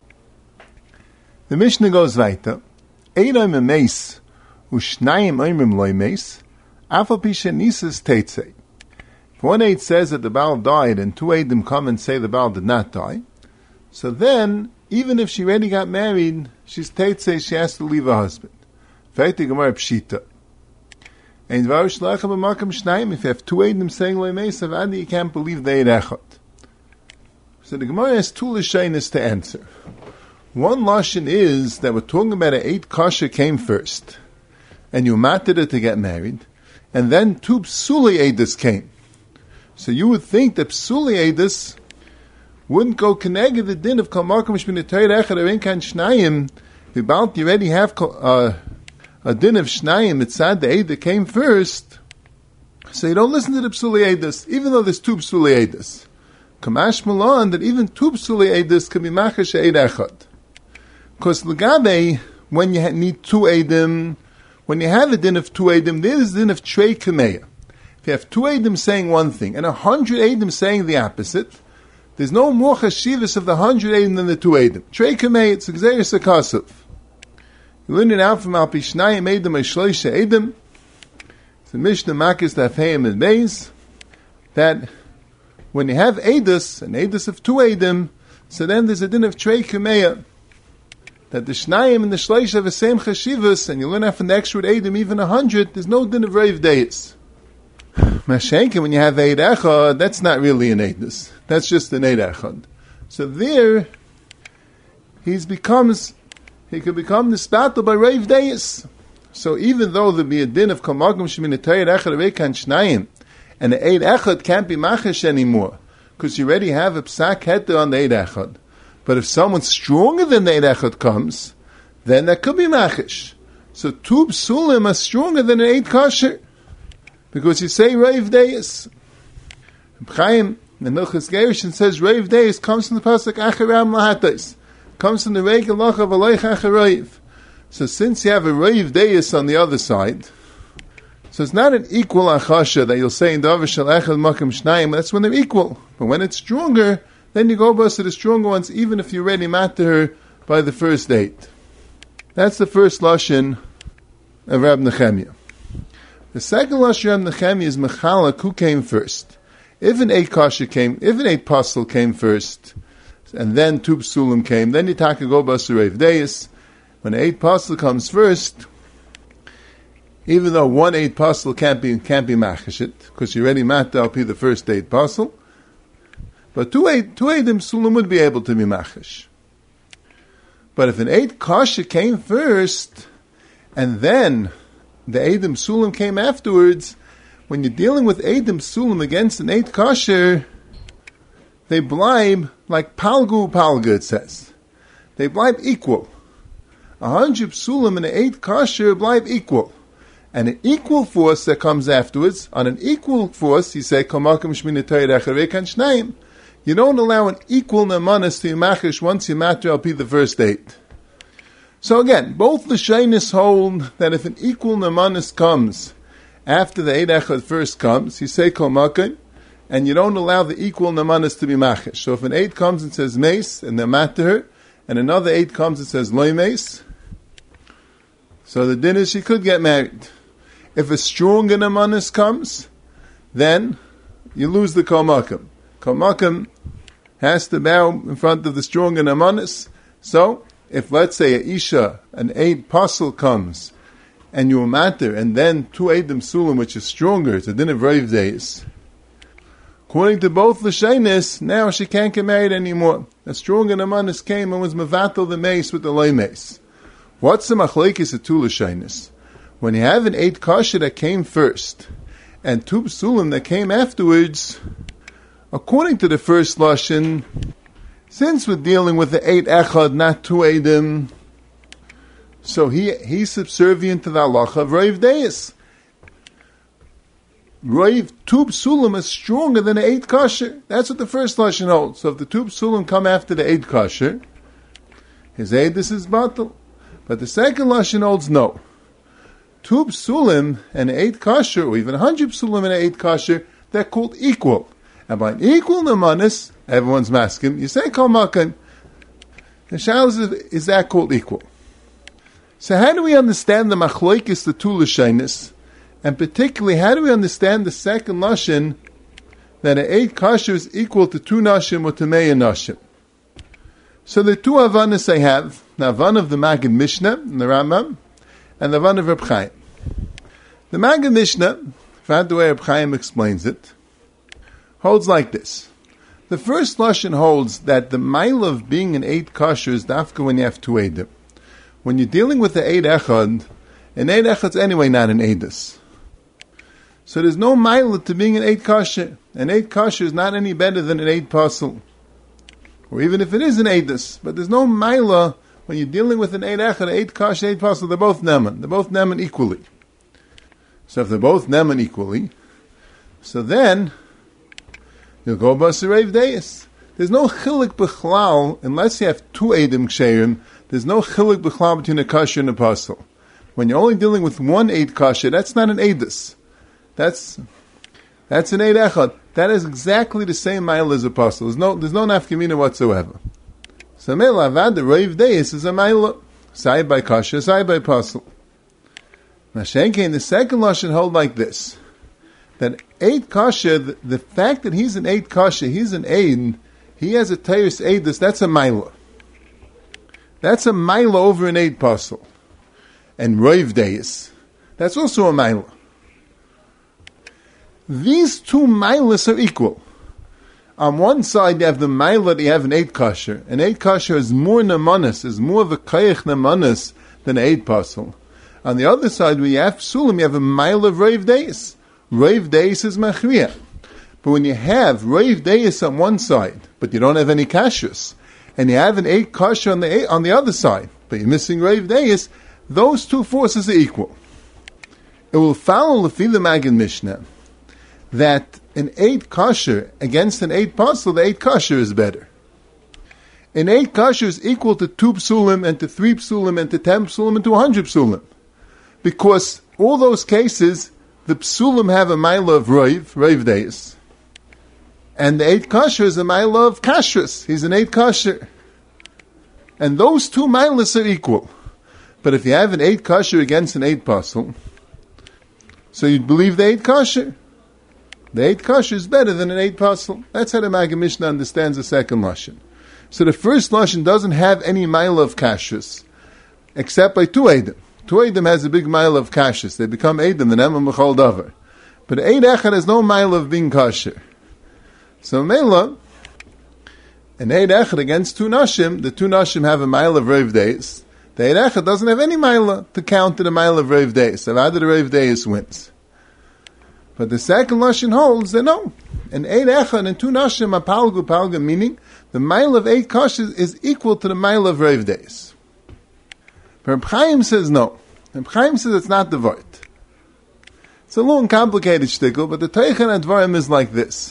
The Mishnah goes weiter. Einoim emeis, u'shnayim oimrim loy meis, afal pishe nises teitzei. If one aid says that the Baal died and two aidim come and say the Baal did not die, so then, even if she already got married, she's teitzei, she has to leave her husband. Feite gemara pshita. Ein dvar shlecha b'makam shnayim, if you have two aidim saying loy meis, avadi, you can't believe the eid echad. So the Gemara has two lashonos to answer. One lashon is that we're talking about an 8 kasha came first, and you matted it to get married, and then 2 psuli edus came. So you would think that psuli edus wouldn't go connected the din of kol makom shmin Torah echad arinkan shnayim. About you already have a din of shnayim. It's sad the eid that came first, so you don't listen to the psuli edus, even though there's 2 psuli edus. Kamash Malon, that even two psuli edus can be machash eid echad. Because legabe, when you need two edim, when you have a din of two edim, there is a din of trei kameya. If you have two edim saying one thing, and 100 edim saying the opposite, there's no more chashivas of the 100 edim than the two edim. Trei kameya, it's exeris akasuf. You learn it out from Al Pishnayim edim shloisha edim. It's the Mishnah Makis Dafheim and Beis, that when you have edus, an edus of two edim, so then there's a din of trei kameya, that the Shnayim and the Shleish have the same chashivas, and you learn out from the extra edim even 100, there's no din of reiv deis. Mashenka, when you have eid echad, that's not really an edus. That's just an eid echad. So there, he could become the spatel by reiv deis. So even though there be a din of kamakum sheminatayir echad areikan Shnayim, and the eid echad can't be machash anymore, because you already have a psak heter on the eid echad. But if someone stronger than the eid echad comes, then that could be machash. So two psulim are stronger than an eid kosher, because you say reiv deis. Chaim, the Milchus Gerushin says reiv deis comes from the pasuk acharam lahatais, comes from the regel lachav aleich achareiv. So since you have a reiv deis on the other side, so it's not an equal achasha that you'll say in Davar shel echad makam shnayim. That's when they're equal. But when it's stronger, then you go bust to the stronger ones, even if you're already matter her by the first date. That's the first lashon of Rab Nechemia. The second lashon of Rab Nechemia is mechalak, who came first. If an eight pasel came first, and then two psulim came, then you take a go bust to reiv deis. When an eight pasel comes first, even though one eight pasel can't be machashit, because you already matter up here the first eight pasel, but two eidim sulam would be able to be machash. But if an eight kasha came first, and then the eidim sulam came afterwards, when you're dealing with eidim sulam against an eight kasha, they blibe like palgu, it says. They blibe equal. 100 sulam and an eight kasha blibe equal. And an equal force that comes afterwards, on an equal force, you say, Kamakam Shminatayir Echarekan Shnayim. You don't allow an equal nemanis to Yemachish once you matter up the first eight. So again, both the Shainis hold that if an equal nemanis comes after the eight echad first comes, you say Kamakam, and you don't allow the equal nemanis to be machish. So if an eight comes and says mace, and they're matter, and another eight comes and says loy mace, so the din is she could get married. If a stronger nemanis comes, then you lose the komakam. Komakam has to bow in front of the stronger nemanis. So, if let's say a isha, an eight pasel comes, and you matter, and then two eidim sulam, which is stronger, it's a din of reiv deis. According to both the shainis, now she can't get married anymore. A stronger nemanis came and was mevatel the mace with the loy mace. What's the machlekes of two shainis? When you have an eight kasha that came first, and two psulim that came afterwards, according to the first lashon, since we're dealing with the eight echad, not two eidim, so he's subservient to the halacha of reiv deis. Reiv, two psulim is stronger than the eight kasha. That's what the first lashon holds. So if the two psulim come after the eight kasha, his eidus is batal. But the second lashon holds no. Two psulim and eight kasher, or even 100 psulim and eight kasher, they're called equal. And by an equal nemanis, everyone's masking, you say kol makan. The shalos is that called equal? So how do we understand the machloikis, the two l'shainis, and particularly how do we understand the second lashon that an eight kasher is equal to two nashim or to meya nashim? So the two avanas I have, the avan of the Maggid Mishnah and the Rambam, and the avan of Reb Chaim. The Maggid Mishnah, the way Reb Chaim explains it, holds like this. The first lashon holds that the mile of being an eight kasher is dafka when you have two eidim. When you're dealing with the eight echad, an eight echad's anyway not an eidus. So there's no mile to being an eight kasher. An eight kasher is not any better than an eight pasel. Or even if it is an eidus, but there's no mila when you're dealing with an eight echad, eight kasher, eight pasel, they're both neman. They're both neman equally. So if they're both neman equally, so then you'll go Basirev Deis. There's no chilik b'chlal, unless you have two Eidim Ksherim, there's no chilik b'chlal between a kasher and a pasul. When you're only dealing with one Eid kasher, that's not an Eidus. That's an Eid Echad. That is exactly the same mile as a pasul. There's no nafkamina whatsoever. So Mela Avad, the Reiv Deis is a mile. Side by kasher, side by pasul. Mashenke in the second lashon hold like this: that Eid kasher, the fact that he's an Eid kasher, he's an Eid, he has a teirus Eidus, that's a mila. That's a mila over an Eid pasul. And Reiv Deis, that's also a mila. These two milas are equal. On one side, you have the mila that you have an Eid kasher. An Eid kasher is more nemanis, is more of a kayach nemanis than an Eid pasul. On the other side, where you have psulim, you have a mila of Reiv Deis. Reiv Deis is machriya. But when you have Reiv Deis on one side, but you don't have any kashrus, and you have an Eid kasher on the other side, but you're missing Reiv Deis, those two forces are equal. It will follow Lefi the Maggid Mishnah that an Eid kasher against an Eid pasul, the Eid kasher is better. An Eid kasher is equal to 2 psulim and to 3 psulim and to 10 psulim and to 100 psulim. Because all those cases, the psulim have a mila of Reiv Deis. And the Eid kasher is a mila of kashrus. He's an Eid kasher. And those two milas are equal. But if you have an Eid kasher against an Eid pasul, so you'd believe the Eid kasher. The Eid kasher is better than an Eid pasul. That's how the Maggid Mishnah understands the second lashon. So the first lashon doesn't have any mile of kashrus, except by 2 Eidim. 2 Eidim has a big mile of kashrus. They become Eidim, the Nema Mechal Davar. But Eid Echad has no mile of being kasher. So Mela, an Eid Echad against 2 Nashim, the 2 Nashim have a mile of Reiv Deis. The Eid Echad doesn't have any mile to count to the mile of Reiv Deis. So either the Reiv Deis wins. But the second lashon holds that no, an Eid Echad and 2 Nashim are palga, meaning the mile of Eid kasher is equal to the mile of Reiv Deis. But Reb Chaim says no. Reb Chaim says it's not the vart. It's a little complicated shtickle, but the Teichen Advarim is like this.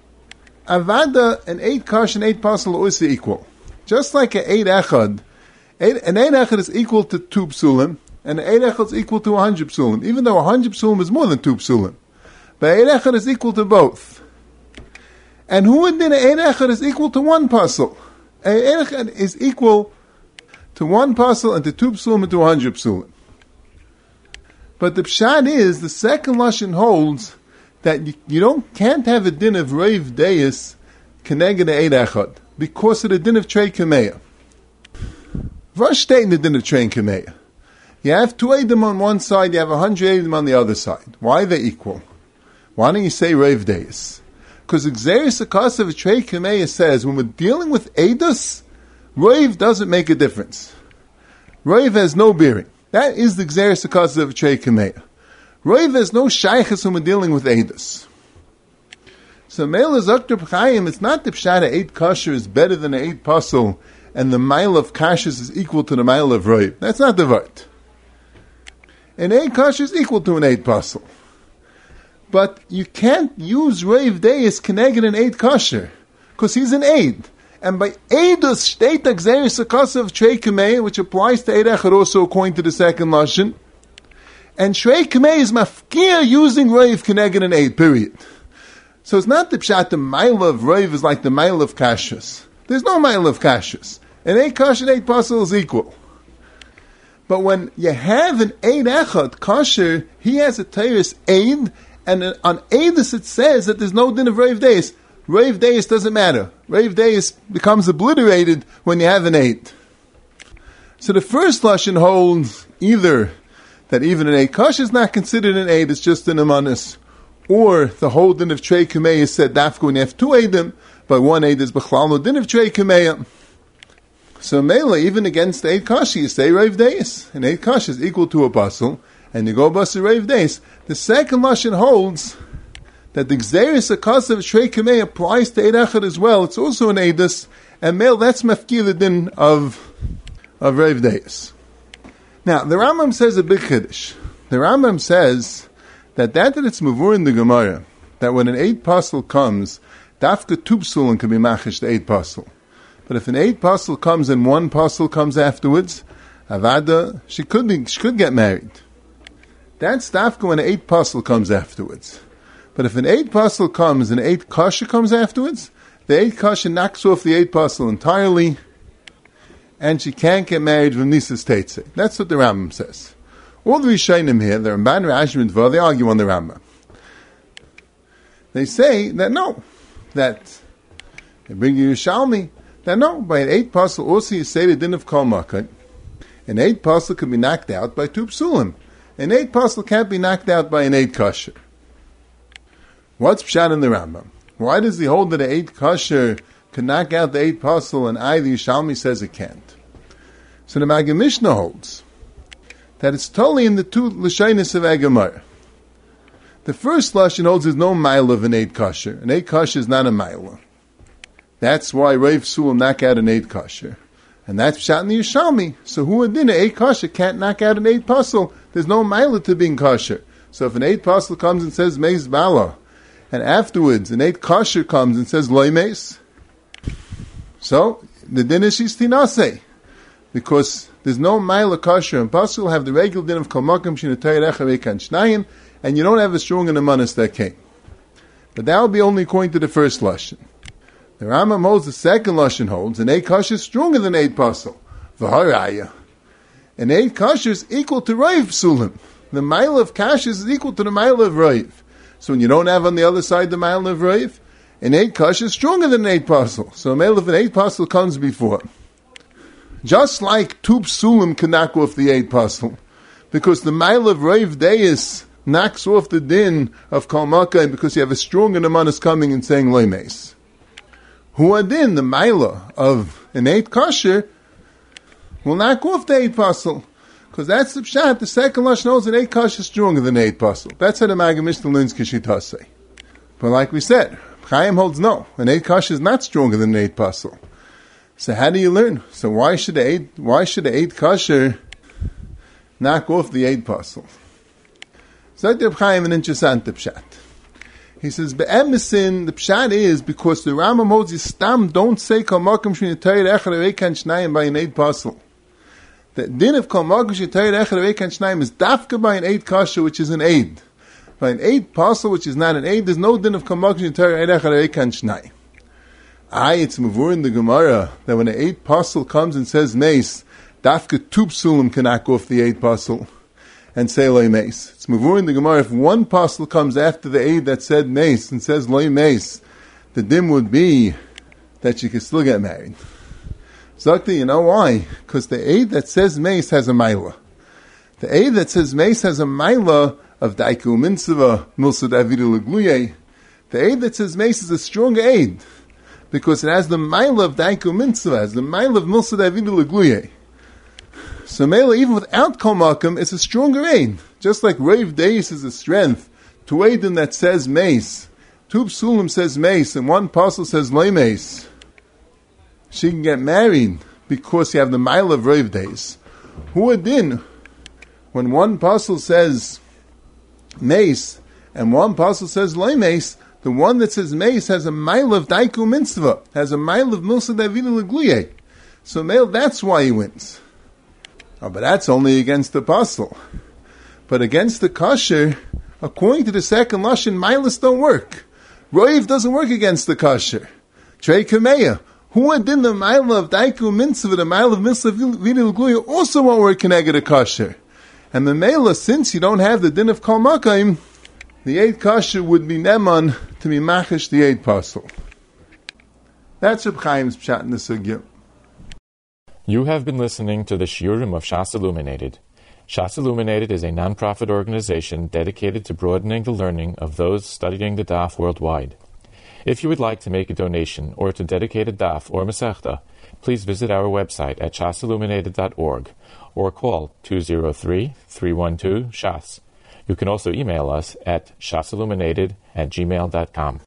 Avada and Eid kasher and Eid pasul are also equal. Just like an Eid Echad, an Eid Echad is equal to 2 psulim, and an Eid Echad is equal to 100 psulim, even though 100 psulim is more than 2 psulim. But Eid Echad is equal to both. And who would then Eid Echad is equal to 1 pasul? Eid Echad is equal to 1 pasul and to 2 psulim and to 100 psulim. But the pshat is, the second lashon holds that you can't have a din of Reiv Deis keneged Eid Echad because of the din of Trei Kameya. Vash state in the din of Trei Kameya. You have 2 Eidim on one side, you have 100 Eidim on the other side. Why are they equal? Why don't you say Reiv Deis? Because Xeris Akasa of Trei Kameya says when we're dealing with Eidus, Reiv doesn't make a difference. Reiv has no bearing. That is the Xeris Akasa of Trei Kameya. Reiv has no shaychus when we're dealing with Eidus. So Mela Zakter P'chaim, it's not the pshat Eid kasher is better than an Eid pasul, and the mile of kashrus is equal to the mile of Reiv. That's not the vart. An Eid kasher is equal to an Eid pasul. But you can't use Reiv Deis keneged an Eid kasher, because he's an Eid. And by Eidus state Xeris Akasa of Trei Kameya, which applies to Eid Echad also according to the second lashon. And Trei Kameya is mafkir using Reiv keneged an Eid, period. So it's not the pshat, the mile of Reiv is like the mile of kashrus. There's no mile of kashrus. An Eid kasher and Eid pasul is equal. But when you have an Eid Echad kasher, he has a teirus Eid, and on Eidus it says that there's no din of Reiv Deis. Reiv Deis doesn't matter. Reiv Deis becomes obliterated when you have an Eid. So the first lashon holds either that even an Eid kasher is not considered an Eid, it's just an amanis, or the whole din of Trei Kameya is said dafka when you have 2 Eidim, but 1 Eid is b'chlal no din of Trei Kameya. So Mela, even against the Eid kasher, you say Reiv Deis. An Eid kasher is equal to a pasul, and you go bas Reiv Deis. The second lashon holds that the Xeris Akasa of Trei Kameya applies to Eid Echad as well. It's also an Eidus, and Mel, that's mafkir the din of Reiv Deis. Now, the Rambam says a big chiddush. The Rambam says that it's mavur in the Gemara, that when an Eid pasul comes, Dafka two psulim can be machish the 8 pasul. But if an 8 pasul comes and 1 pasul comes afterwards, avada, she could get married. That's dafka when an 8 pasul comes afterwards. But if an 8 pasul comes and 8 kasha comes afterwards, the 8 kasha knocks off the 8 pasul entirely, and she can't get married from Nisas Teitze. That's what the Rambam says. All the Rishonim here, the Ramban, Rashi, and Dvar, they argue on the Rambam. They say that no, that they bring you Yerushalmi, that no, by an 8 pasul also you say the din of Kol Makkah. An 8 pasul can be knocked out by 2 psulim. An 8 pasul can't be knocked out by an 8 kasher. What's pshat in the Rambam? Why does he hold that an 8 kasher can knock out the 8 pasul and the Yerushalmi says it can't? So the Maggid Mishnah holds that it's totally in the 2 Lashonos of Agamar. The first Lashon holds there's no mile of an 8 kasher. An 8 kasher is not a mile. That's why Rav Su will knock out an 8 kasher. And that's pshat in the Yerushalmi. So who would din an 8 kasher can't knock out an 8 pasul? There's no mile to being kasher. So if an 8 pasul comes and says meis bala, and afterwards an 8 kasher comes and says loy meis, so the din is she's tinaseh. Because there's no mile kasher, and pasul will have the regular din of kol makom shinatay recha veikan shnayim, and you don't have a strong anamonis that came. But that will be only according to the first lashon. The Rambam holds the second lashon holds an 8 kasher is stronger than 8 pasul. V'haraya, an 8 kasher is equal to Rav psulim. The mile of kasher is equal to the mile of Rav. So when you don't have on the other side the mile of Rav, an 8 kasher is stronger than an 8 pasul. So a mile of an 8 pasul comes before. Just like 2 psulim can knock off the 8 pasul, because the mile of Rav Deis knocks off the din of Kol Makkah because you have a stronger nemanis coming and saying loy meis. Huadin, the mila of an 8 kasher, will knock off the 8 pasul. Because that's the pshat. The second lashon knows an 8 kasher is stronger than 8 pasul. That's how the Maggid Mishnah learns Kishitase. But like we said, Chaim holds no. An 8 kasher is not stronger than an 8 pasul. So how do you learn? So why should the 8 kasher knock off the 8 pasul? So that's Chaim an interesting pshat. He says, Be'emesin, the pshat is because the Rambam holds you stam don't say kol makom shinatayir echad veikan shnayim by an 8 pasul. The din of kol makom shinatayir echad veikan shnayim is dafka by an 8 kasher, which is an aid. By an 8 pasul, which is not an aid, there's no din of kol makom shinatayir echad veikan shnayim. It's mavur in the Gemara that when an 8 pasul comes and says meis, dafka 2 psulim can knock off the 8 pasul and say loy meis. It's mavur in the Gemara, if 1 pasul comes after the aid that said meis and says loy meis, the dim would be that she could still get married. Zakti, you know why? Because the aid that says meis has a maila. The aid that says meis has a maila of daiku mitzvah milsad avidu legluye. The aid that says meis is a strong aid because it has the maila of daiku mitzvah, has the maila of milsad avidu legluye. So Mela, even without Kol Makom, it's a stronger aid. Just like Rav Deis is a strength to Aiden that says meis. 2 psulim says meis, and 1 pasul says loy meis. She can get married because you have the mile of Rav Deis. Huadin, when 1 pasul says meis, and 1 pasul says loy meis, the one that says meis has a mile of daiku mitzvah, has a mile of milsa davida legluye. So Mela, that's why he wins. Oh, but that's only against the pasul. But against the kasher, according to the second lashon, milas don't work. Roiv doesn't work against the kasher. Trei kameya. Who had in the mile of daiku mitzvah, the mile of mitzvah vidil gluya, also won't work connected a kasher. And the mela, since you don't have the din of kol makayim, the 8 kasher would be neman to be machish the 8 pasul. That's Reb Chaim's pshat in the sugya. You have been listening to the Shiurim of Shas Illuminated. Shas Illuminated is a non-profit organization dedicated to broadening the learning of those studying the Daf worldwide. If you would like to make a donation or to dedicate a Daf or Masechta, please visit our website at shasilluminated.org or call 203-312-SHAS. You can also email us at shasilluminated@gmail.com.